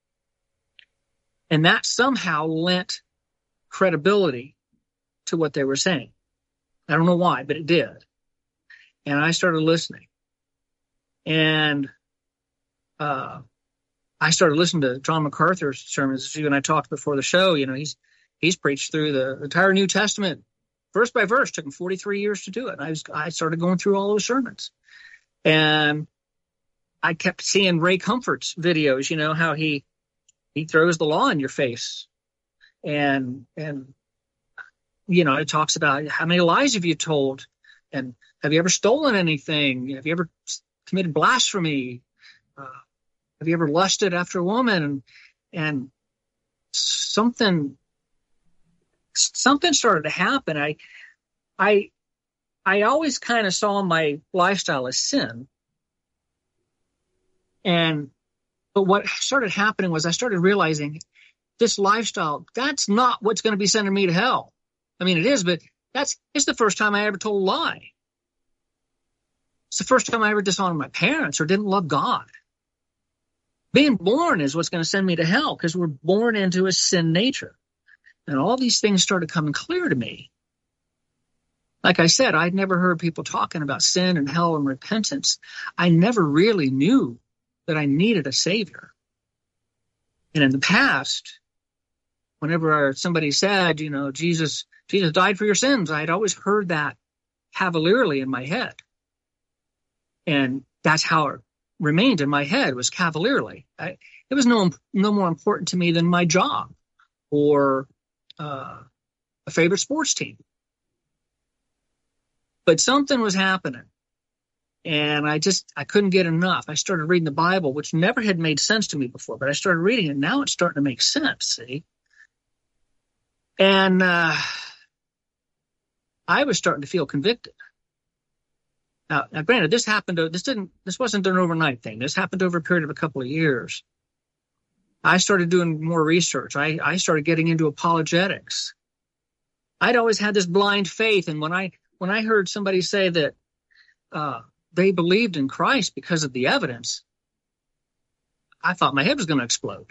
And that somehow lent credibility to what they were saying. I don't know why, but it did. And I started listening. And uh, I started listening to John MacArthur's sermons. As you and I talked before the show, you know, he's he's preached through the entire New Testament, verse by verse. Took him forty-three years to do it. And I was I started going through all those sermons, and I kept seeing Ray Comfort's videos. You know how he he throws the law in your face, And, and, you know, it talks about how many lies have you told? And have you ever stolen anything? Have you ever committed blasphemy? Uh, have you ever lusted after a woman? And, and something, something started to happen. I, I, I always kind of saw my lifestyle as sin. And, but what started happening was I started realizing this lifestyle, that's not what's going to be sending me to hell. I mean, it is, but that's, it's the first time I ever told a lie. It's the first time I ever dishonored my parents or didn't love God. Being born is what's going to send me to hell because we're born into a sin nature. And all these things started coming clear to me. Like I said, I'd never heard people talking about sin and hell and repentance. I never really knew that I needed a savior. And in the past, whenever somebody said, you know, Jesus, Jesus died for your sins, I'd always heard that cavalierly in my head. And that's how it remained in my head, was cavalierly. I, it was no, no more important to me than my job or uh, a favorite sports team. But something was happening. And I just, I couldn't get enough. I started reading the Bible, which never had made sense to me before, but I started reading it. Now it's starting to make sense, see? And uh, I was starting to feel convicted. Now, now, granted, this happened, to, this didn't, this wasn't an overnight thing. This happened over a period of a couple of years. I started doing more research. I, I started getting into apologetics. I'd always had this blind faith. And when I, when I heard somebody say that, uh, they believed in Christ because of the evidence, I thought my head was going to explode.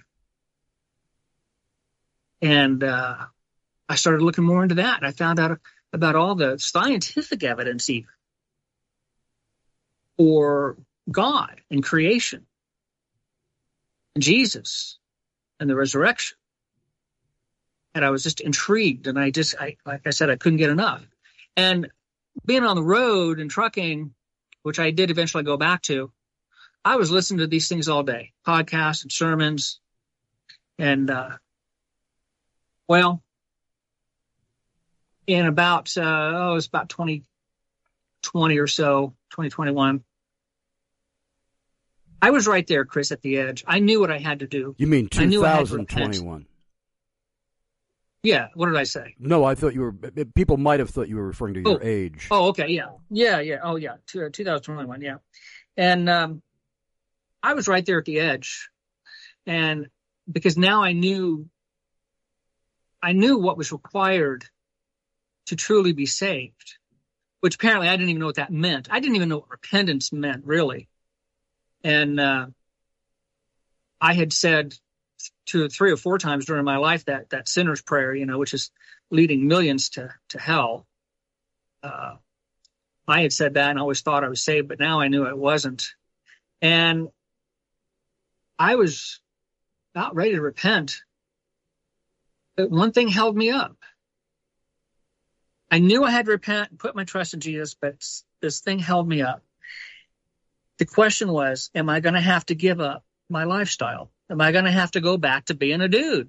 And uh, I started looking more into that. And I found out about all the scientific evidence even for God and creation and Jesus and the resurrection. And I was just intrigued. And I just, I, like I said, I couldn't get enough. And being on the road and trucking, which I did eventually go back to, I was listening to these things all day, podcasts and sermons. And, uh, well, in about, uh, oh, it was about twenty twenty or so, twenty twenty-one, I was right there, Chris, at the edge. I knew what I had to do. You mean two thousand twenty-one? Yeah, what did I say? No, I thought you were, people might have thought you were referring to your oh. age. Oh, okay, yeah. Yeah, yeah, oh, yeah, two thousand twenty-one, yeah. And um, I was right there at the edge. And because now I knew, I knew what was required to truly be saved, which apparently I didn't even know what that meant. I didn't even know what repentance meant, really. And uh, I had said two or three or four times during my life that that sinner's prayer, you know, which is leading millions to to hell. Uh, I had said that and always thought I was saved, but now I knew I wasn't. And I was not ready to repent. But one thing held me up. I knew I had to repent and put my trust in Jesus, but this thing held me up. The question was, am I going to have to give up my lifestyle? Am I going to have to go back to being a dude?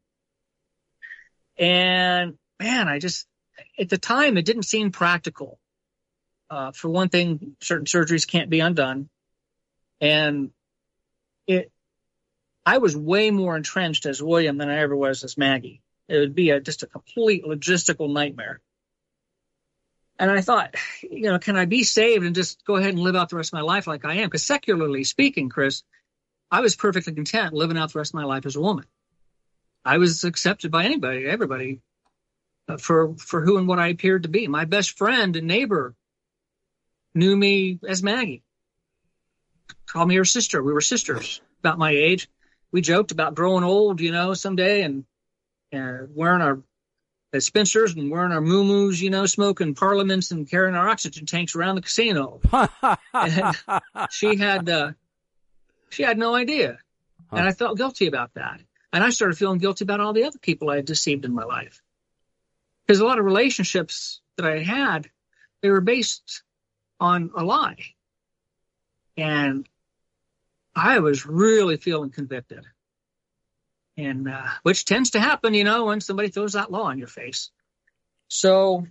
And man, I just, at the time, it didn't seem practical. Uh, for one thing, certain surgeries can't be undone. And it, I was way more entrenched as William than I ever was as Maggie. It would be a, just a complete logistical nightmare. And I thought, you know, can I be saved and just go ahead and live out the rest of my life like I am? Because secularly speaking, Chris, I was perfectly content living out the rest of my life as a woman. I was accepted by anybody, everybody, uh, for for who and what I appeared to be. My best friend and neighbor knew me as Maggie. Called me her sister. We were sisters about my age. We joked about growing old, you know, someday, and, and wearing our as spinsters and wearing our muumuus, you know, smoking parliaments and carrying our oxygen tanks around the casino. And she had uh, she had no idea. Huh. And I felt guilty about that. And I started feeling guilty about all the other people I had deceived in my life. Because a lot of relationships that I had, they were based on a lie. And I was really feeling convicted. and uh, which tends to happen, you know, when somebody throws that law in your face. So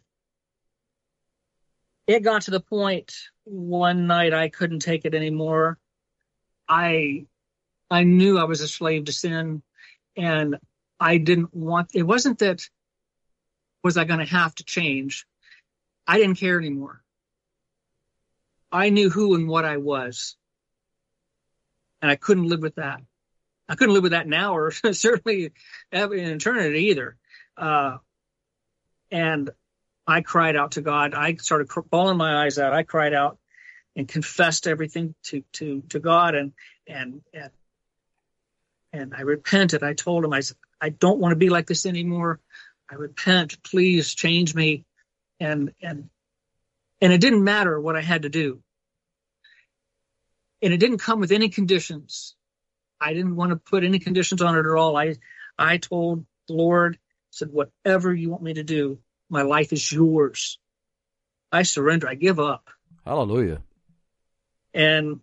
it got to the point one night I couldn't take it anymore. I I knew I was a slave to sin, and I didn't want, it wasn't that, was I going to have to change? I didn't care anymore. I knew who and what I was, and I couldn't live with that. I couldn't live with that now, or certainly in eternity either. Uh, and I cried out to God. I started bawling my eyes out. I cried out and confessed everything to to to God, and and and and I repented. I told him, I said, I don't want to be like this anymore. I repent. Please change me. And and and it didn't matter what I had to do. And it didn't come with any conditions. I didn't want to put any conditions on it at all. I I told the Lord, said, whatever you want me to do, my life is yours. I surrender. I give up. Hallelujah. And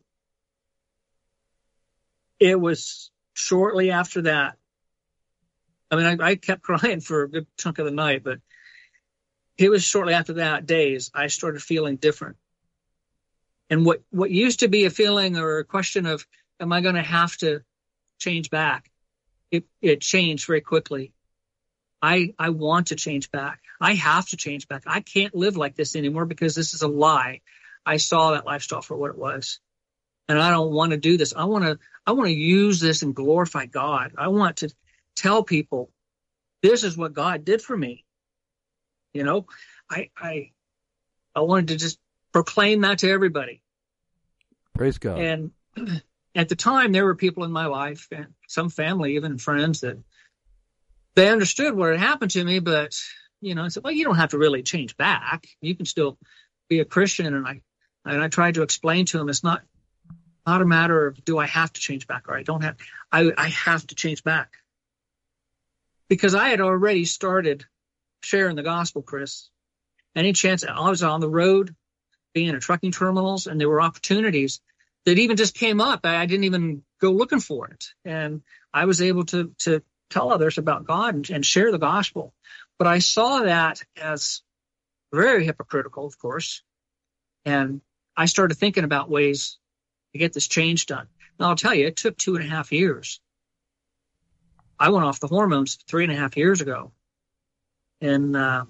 it was shortly after that. I mean, I, I kept crying for a good chunk of the night, but it was shortly after that, days, I started feeling different. And what, what used to be a feeling or a question of, am I going to have to change back? It, it changed very quickly. I, I want to change back. I have to change back. I can't live like this anymore because this is a lie. I saw that lifestyle for what it was. And I don't want to do this. I want to, I want to use this and glorify God. I want to tell people this is what God did for me. You know, I, I, I wanted to just proclaim that to everybody. Praise God. And at the time, there were people in my life, and some family, even friends, that they understood what had happened to me, but, you know, I said, well, you don't have to really change back. You can still be a Christian. And I, and I tried to explain to them, it's not, not a matter of, do I have to change back or I don't have, I, I have to change back. Because I had already started sharing the gospel, Chris. Any chance, I was on the road, being at trucking terminals, and there were opportunities that even just came up. I didn't even go looking for it. And I was able to, to tell others about God and, and share the gospel. But I saw that as very hypocritical, of course. And I started thinking about ways to get this change done. Now, I'll tell you, it took two and a half years. I went off the hormones three and a half years ago. And uh,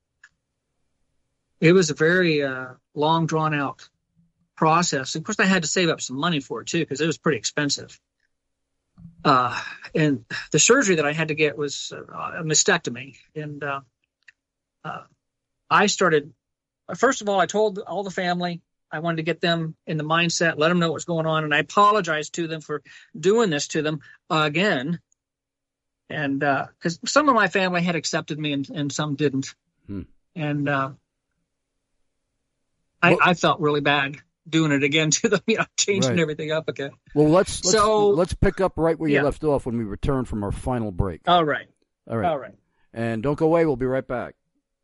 it was a very uh, long, drawn-out process. Of course, I had to save up some money for it, too, because it was pretty expensive. Uh, and the surgery that I had to get was a mastectomy. And uh, uh, I started, first of all, I told all the family, I wanted to get them in the mindset, let them know what's going on. And I apologized to them for doing this to them uh, again. And because uh, some of my family had accepted me and, and some didn't. Hmm. And uh, I, well, I felt really bad doing it again to them, you know, changing right. everything up again. Well, let's, let's so let's pick up right where you yeah. left off when we return from our final break. All right. All right. All right. And don't go away. We'll be right back.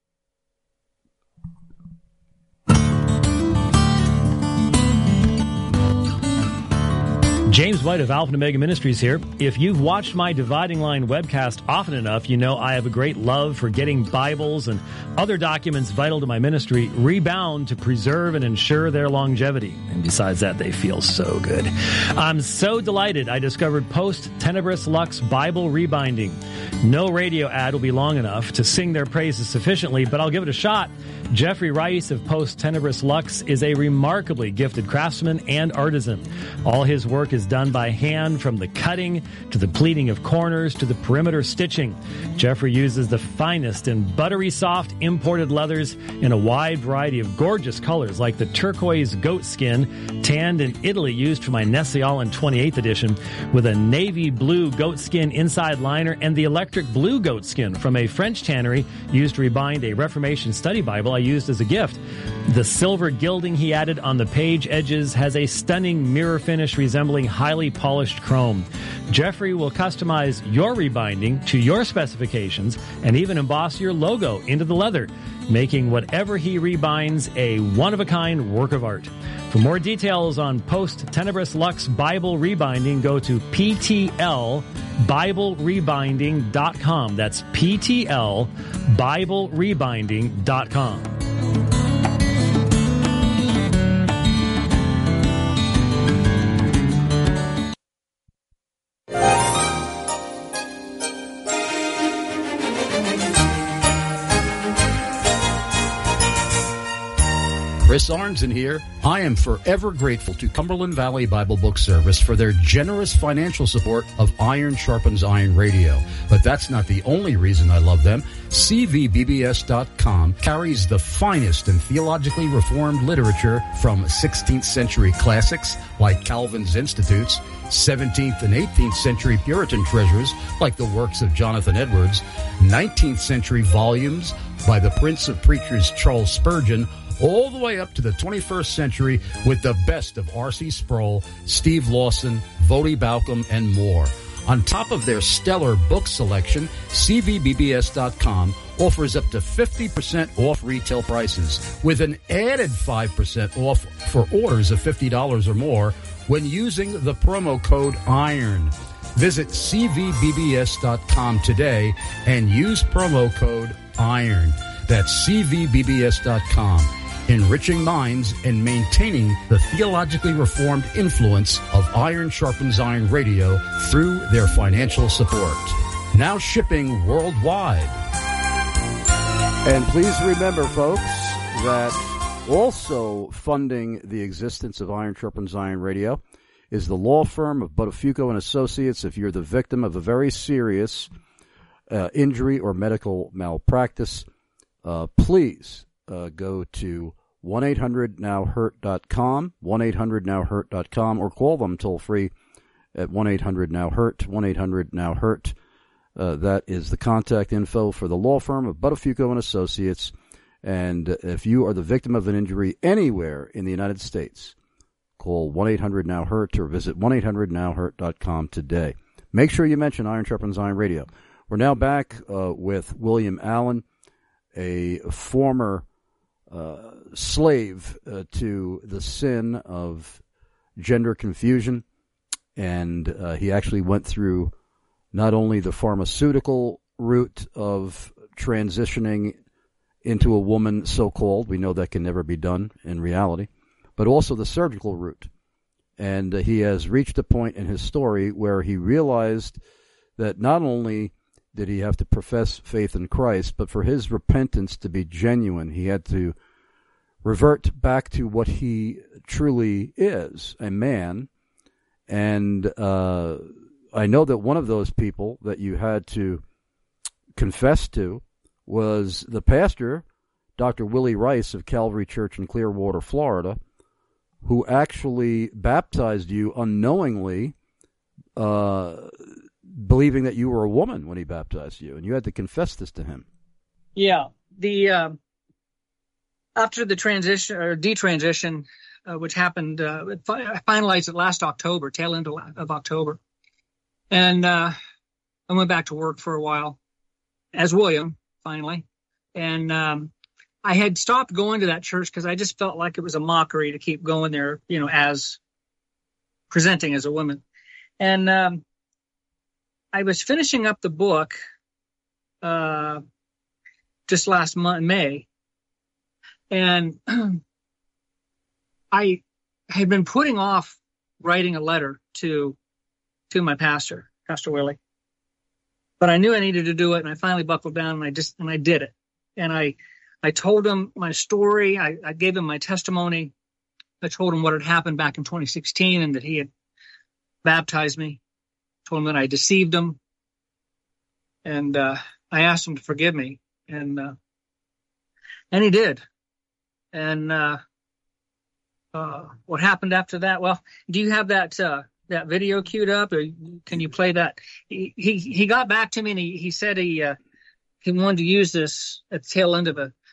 James White of Alpha and Omega Ministries here. If you've watched my Dividing Line webcast often enough, you know I have a great love for getting Bibles and other documents vital to my ministry rebound to preserve and ensure their longevity. And besides that, they feel so good. I'm so delighted I discovered Post Tenebris Lux Bible Rebinding. No radio ad will be long enough to sing their praises sufficiently, but I'll give it a shot. Jeffrey Rice of Post Tenebris Lux is a remarkably gifted craftsman and artisan. All his work is done by hand, from the cutting to the pleating of corners to the perimeter stitching. Jeffrey uses the finest and buttery soft imported leathers in a wide variety of gorgeous colors, like the turquoise goat skin tanned in Italy used for my Nestle-Aland twenty-eighth edition, with a navy blue goat skin inside liner, and the electric blue goat skin from a French tannery used to rebind a Reformation study Bible I used as a gift. The silver gilding he added on the page edges has a stunning mirror finish resembling highly polished chrome. Jeffrey will customize your rebinding to your specifications and even emboss your logo into the leather, making whatever he rebinds a one-of-a-kind work of art. For more details on Post Tenebris Lux Bible rebinding, go to P T L Bible Rebinding dot com. That's P T L Bible Rebinding dot com. Chris Arnzen here. I am forever grateful to Cumberland Valley Bible Book Service for their generous financial support of Iron Sharpens Iron Radio. But that's not the only reason I love them. C V B B S dot com carries the finest and theologically reformed literature from sixteenth century classics like Calvin's Institutes, seventeenth and eighteenth century Puritan treasures like the works of Jonathan Edwards, nineteenth century volumes by the Prince of Preachers Charles Spurgeon, all the way up to the twenty-first century with the best of R C Sproul, Steve Lawson, Voddie Baucham, and more. On top of their stellar book selection, C V B B S dot com offers up to fifty percent off retail prices with an added five percent off for orders of fifty dollars or more when using the promo code IRON. Visit C V B B S dot com today and use promo code IRON. That's C V B B S dot com. Enriching minds and maintaining the theologically reformed influence of Iron Sharpens Iron Radio through their financial support. Now shipping worldwide. And please remember, folks, that also funding the existence of Iron Sharpens Iron Radio is the law firm of Buttafuoco and Associates. If you're the victim of a very serious uh, injury or medical malpractice, uh, please uh, go to one eight hundred now hurt dot com, one eight hundred now hurt dot com, or call them toll free at one eight hundred now hurt, one eight hundred now hurt. Uh, that is the contact info for the law firm of Buttafuoco and Associates. And if you are the victim of an injury anywhere in the United States, call one eight hundred now hurt or visit one eight hundred now hurt dot com today. Make sure you mention Iron Sharpens Iron Radio. We're now back uh, with William Allen, a former uh, slave uh, to the sin of gender confusion. And uh, he actually went through not only the pharmaceutical route of transitioning into a woman, so-called, we know that can never be done in reality, but also the surgical route. And uh, he has reached a point in his story where he realized that not only did he have to profess faith in Christ, but for his repentance to be genuine, he had to revert back to what he truly is, a man. And uh, I know that one of those people that you had to confess to was the pastor, Doctor Willie Rice of Calvary Church in Clearwater, Florida, who actually baptized you unknowingly, uh, believing that you were a woman when he baptized you, and you had to confess this to him. Yeah, the uh, after the transition or detransition, uh, which happened, uh, I finalized it last October, tail end of October, and uh, I went back to work for a while as William, finally, and um, I had stopped going to that church because I just felt like it was a mockery to keep going there, you know, as presenting as a woman. And um, I was finishing up the book uh, just last month, May, and I had been putting off writing a letter to to my pastor, Pastor Willie. But I knew I needed to do it, and I finally buckled down, and I just and I did it. And I I told him my story. I, I gave him my testimony. I told him what had happened back in twenty sixteen and that he had baptized me. Told him that I deceived him, and uh, I asked him to forgive me, and uh, and he did. And uh, uh, what happened after that? Well, do you have that uh, that video queued up, or can you play that? He he, he got back to me, and he, he said he uh, he wanted to use this at the tail end of a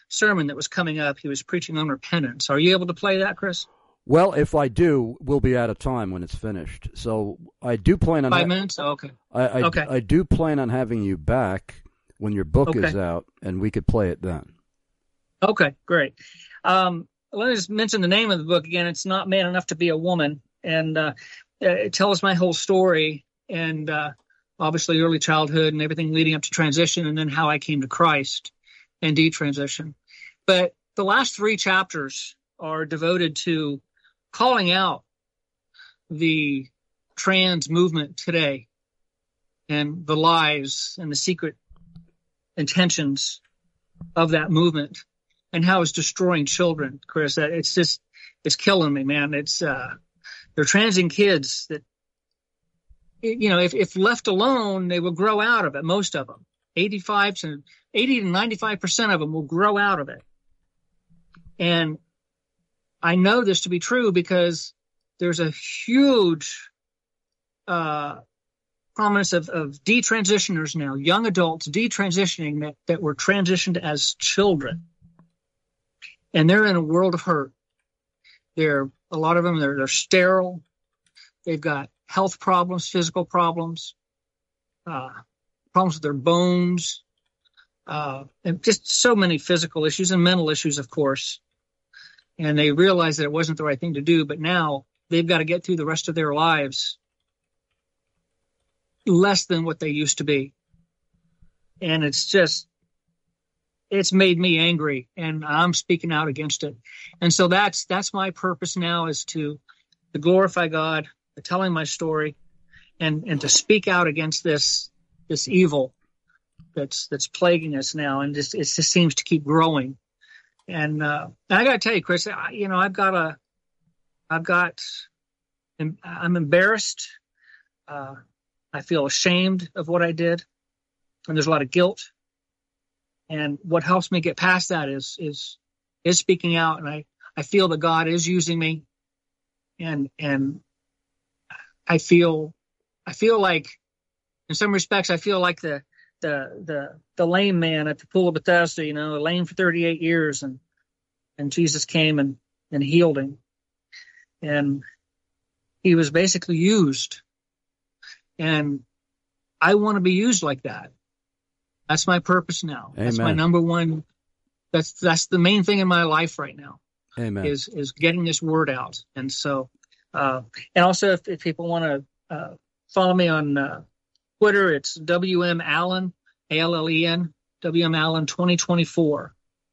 sermon that was coming up. He was preaching on repentance. Are you able to play that, Chris? Well, if I do, we'll be out of time when it's finished. So I do plan on five ha- minutes. Oh, okay. I, I, okay. I do plan on having you back when your book okay. is out, and we could play it then. Okay, great. Um, let me just mention the name of the book again. It's Not Man Enough to Be a Woman, and uh, it tells my whole story, and uh, obviously early childhood and everything leading up to transition, and then how I came to Christ and detransition. But the last three chapters are devoted to calling out the trans movement today and the lies and the secret intentions of that movement and how it's destroying children, Chris. It's just, it's killing me, man. It's, uh, they're transing kids that, you know, if, if left alone, they will grow out of it. Most of them, eighty-five to eighty to ninety-five percent of them will grow out of it. And I know this to be true because there's a huge uh, prominence of, of detransitioners now, young adults detransitioning that, that were transitioned as children. And they're in a world of hurt. They're, a lot of them, they're, they're sterile. They've got health problems, physical problems, uh, problems with their bones, uh, and just so many physical issues and mental issues, of course. And they realized that it wasn't the right thing to do, but now they've got to get through the rest of their lives less than what they used to be. And it's just, it's made me angry, and I'm speaking out against it. And so that's that's my purpose now, is to, to glorify God, to telling my story, and, and to speak out against this this evil that's that's plaguing us now, and just it just seems to keep growing. And, uh, and I got to tell you, Chris, I, you know, I've got a, I've got, I'm embarrassed. Uh, I feel ashamed of what I did, and there's a lot of guilt. And what helps me get past that is, is, is speaking out. And I, I feel that God is using me, and, and I feel, I feel like, in some respects, I feel like the, the, the, the lame man at the pool of Bethesda, you know, lame for thirty-eight years, and, and Jesus came and, and healed him. And he was basically used. And I want to be used like that. That's my purpose now. Amen. That's my number one. That's, that's the main thing in my life right now. Amen. Is, is getting this word out. And so, uh, and also if, if people want to, uh, follow me on, uh, Twitter, it's W M Allen, A L L E N, W M Allen twenty twenty-four,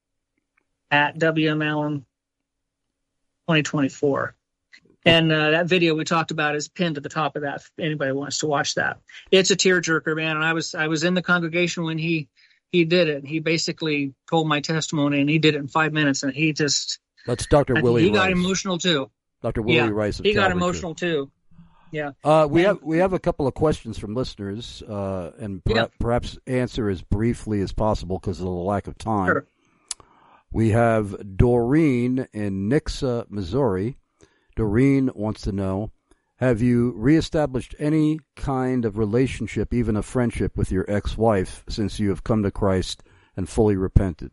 at W M Allen twenty twenty-four. And uh, that video we talked about is pinned at the top of that, if anybody wants to watch that. It's a tearjerker, man. And I was I was in the congregation when he he did it. He basically told my testimony, and he did it in five minutes. And he just... That's Doctor Willie He got Rice. emotional, too. Doctor Willie yeah, Rice of he got Calvary emotional, too. Yeah. Uh, we and, have we have a couple of questions from listeners, uh, and per- yeah. perhaps answer as briefly as possible because of the lack of time. Sure. We have Doreen in Nixa, Missouri. Doreen wants to know, have you reestablished any kind of relationship, even a friendship, with your ex-wife since you have come to Christ and fully repented?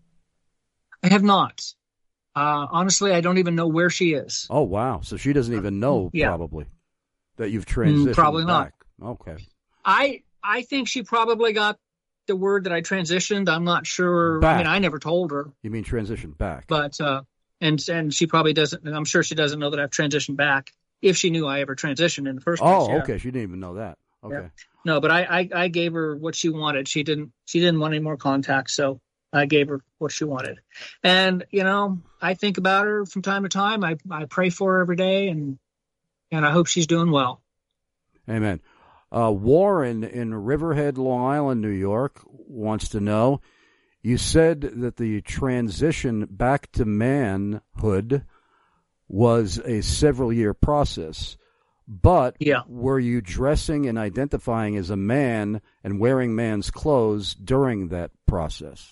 I have not. Uh, honestly, I don't even know where she is. Oh, wow. So she doesn't even know, yeah. probably, that you've transitioned mm, Probably back. not. Okay. I I think she probably got the word that I transitioned. I'm not sure. Back. I mean, I never told her. You mean transition back? But, uh, and and she probably doesn't, I'm sure she doesn't know that I've transitioned back, if she knew I ever transitioned in the first place. Oh, yeah. okay. She didn't even know that. Okay. Yeah. No, but I, I, I gave her what she wanted. She didn't she didn't want any more contact, so I gave her what she wanted. And, you know, I think about her from time to time. I, I pray for her every day, and and I hope she's doing well. Amen. Uh, Warren in Riverhead, Long Island, New York, wants to know, you said that the transition back to manhood was a several-year process, but yeah. were you dressing and identifying as a man and wearing man's clothes during that process?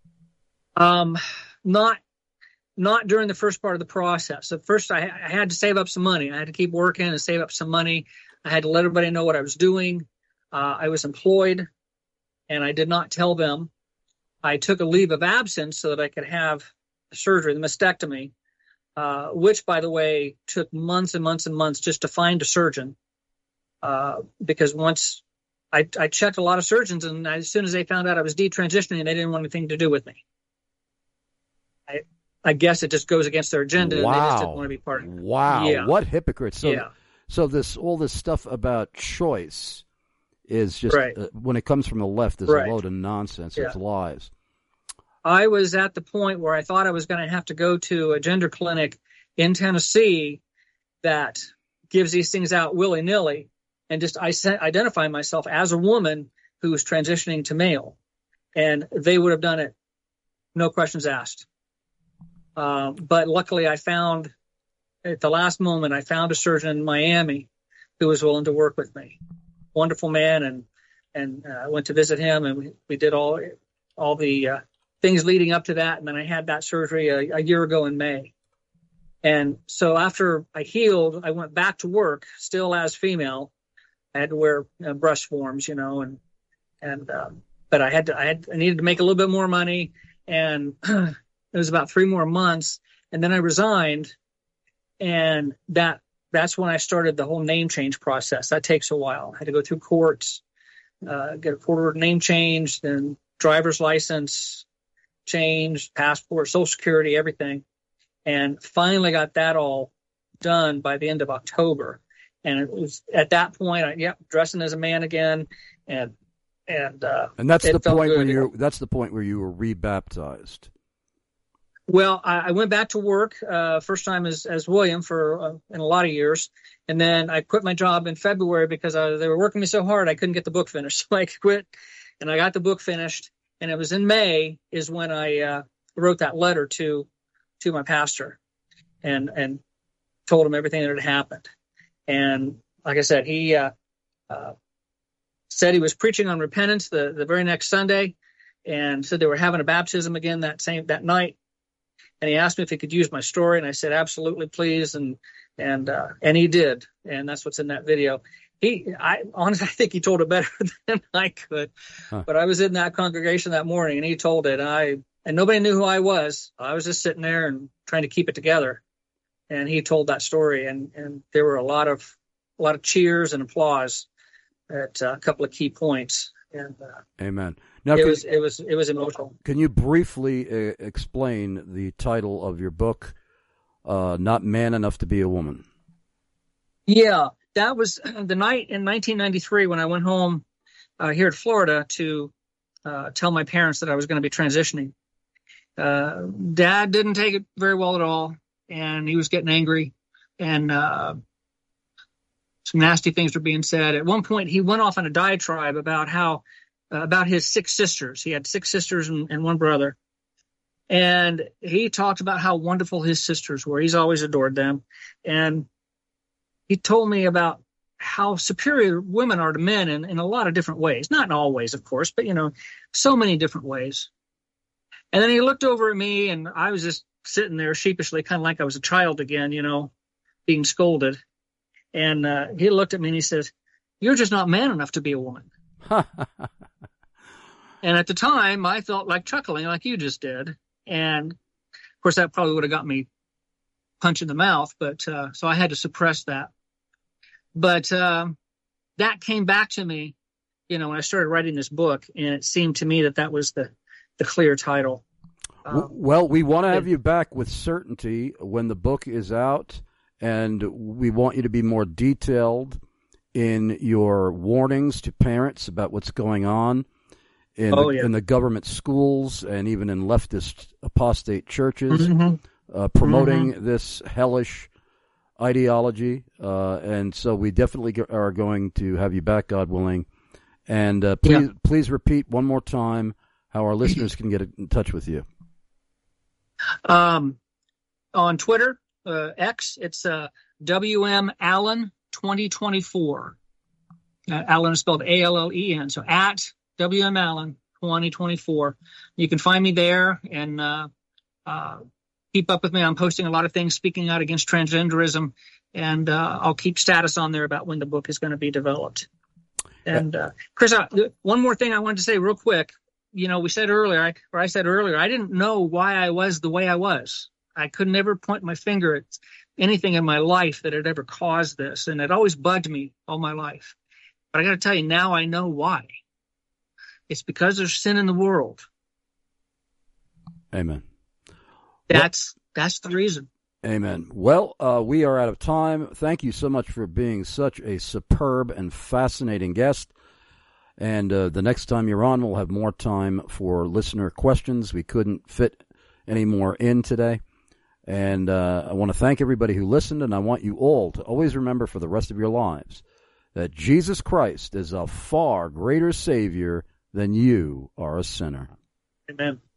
Um, not not during the first part of the process. At first, I, I had to save up some money. I had to keep working and save up some money. I had to let everybody know what I was doing. Uh, I was employed, and I did not tell them I took a leave of absence so that I could have the surgery, the mastectomy, uh, which, by the way, took months and months and months just to find a surgeon. Uh, because once I, I checked a lot of surgeons, and as soon as they found out I was detransitioning, they didn't want anything to do with me. I I guess it just goes against their agenda, wow. and they just didn't want to be part of it. Wow, yeah. What hypocrites! So, yeah. so this all this stuff about choice is just right. uh, when it comes from the left, is right. a load of nonsense. Yeah. It's lies. I was at the point where I thought I was going to have to go to a gender clinic in Tennessee that gives these things out willy-nilly, and just I identify myself as a woman who is transitioning to male, and they would have done it, no questions asked. Uh, but luckily, I found at the last moment, I found a surgeon in Miami who was willing to work with me. Wonderful man, and and I uh, went to visit him, and we, we did all all the uh, things leading up to that, and then I had that surgery a, a year ago in May. And so after I healed, I went back to work, still as female. I had to wear uh, breast forms, you know, and and um, but I had to I had I needed to make a little bit more money, and it was about three more months, and then I resigned, and that that's when I started the whole name change process. That takes a while. I had to go through courts, uh, get a court name change, then driver's license change, passport, Social Security, everything. And finally got that all done by the end of October. And it was at that point, I, yeah, dressing as a man again, and and uh, and that's the point good. where you that's the point where you were rebaptized. Well, I, I went back to work uh, first time as as William for uh, in a lot of years, and then I quit my job in February because I, they were working me so hard I couldn't get the book finished. So I quit, and I got the book finished. And it was in May is when I uh, wrote that letter to. to my pastor and, and told him everything that had happened. And like I said, he, uh, uh, said he was preaching on repentance the, the very next Sunday, and said they were having a baptism again that same, that night. And he asked me if he could use my story. And I said, absolutely, please. And, and, uh, and he did. And that's what's in that video. He, I honestly, I think he told it better than I could, huh. But I was in that congregation that morning and he told it. I, And nobody knew who I was. I was just sitting there and trying to keep it together. And he told that story, and, and there were a lot of a lot of cheers and applause at uh, a couple of key points. And uh, amen. Now, it can, was it was it was emotional. Can you briefly uh, explain the title of your book, uh, "Not Man Enough to Be a Woman"? Yeah, that was the night in nineteen ninety-three when I went home uh, here at Florida to uh, tell my parents that I was going to be transitioning. Uh, Dad didn't take it very well at all, and he was getting angry, and uh, some nasty things were being said. At one point, he went off on a diatribe about how uh, about his six sisters. He had six sisters and, and one brother, and he talked about how wonderful his sisters were. He's always adored them, and he told me about how superior women are to men in, in a lot of different ways. Not in all ways, of course, but, you know, so many different ways. And then he looked over at me, and I was just sitting there sheepishly, kind of like I was a child again, you know, being scolded. And uh, he looked at me and he says, "You're just not man enough to be a woman." And at the time, I felt like chuckling like you just did. And, of course, that probably would have got me punch in the mouth, but uh, so I had to suppress that. But uh, that came back to me, you know, when I started writing this book, and it seemed to me that that was the the clear title. Um, well, we want to have you back with certainty when the book is out, and we want you to be more detailed in your warnings to parents about what's going on in, oh, the, yeah. in the government schools and even in leftist apostate churches, mm-hmm. uh, promoting mm-hmm. this hellish ideology. Uh, and so we definitely are going to have you back, God willing. And uh, please, yeah. please repeat one more time how our listeners can get in touch with you. Um, on Twitter, uh, X, it's uh, W M Allen twenty twenty-four. Uh, Allen is spelled A L L E N. So at W M Allen twenty twenty-four. You can find me there and uh, uh, keep up with me. I'm posting a lot of things speaking out against transgenderism, and uh, I'll keep status on there about when the book is going to be developed. And uh, Chris, uh, one more thing I wanted to say real quick. you know, we said earlier, I, or I said earlier, I didn't know why I was the way I was. I could never point my finger at anything in my life that had ever caused this, and it always bugged me all my life. But I got to tell you, now I know why. It's because there's sin in the world. Amen. That's well, that's the reason. Amen. Well, uh, we are out of time. Thank you so much for being such a superb and fascinating guest. And uh, the next time you're on, we'll have more time for listener questions. We couldn't fit any more in today. And uh, I want to thank everybody who listened, and I want you all to always remember for the rest of your lives that Jesus Christ is a far greater Savior than you are a sinner. Amen.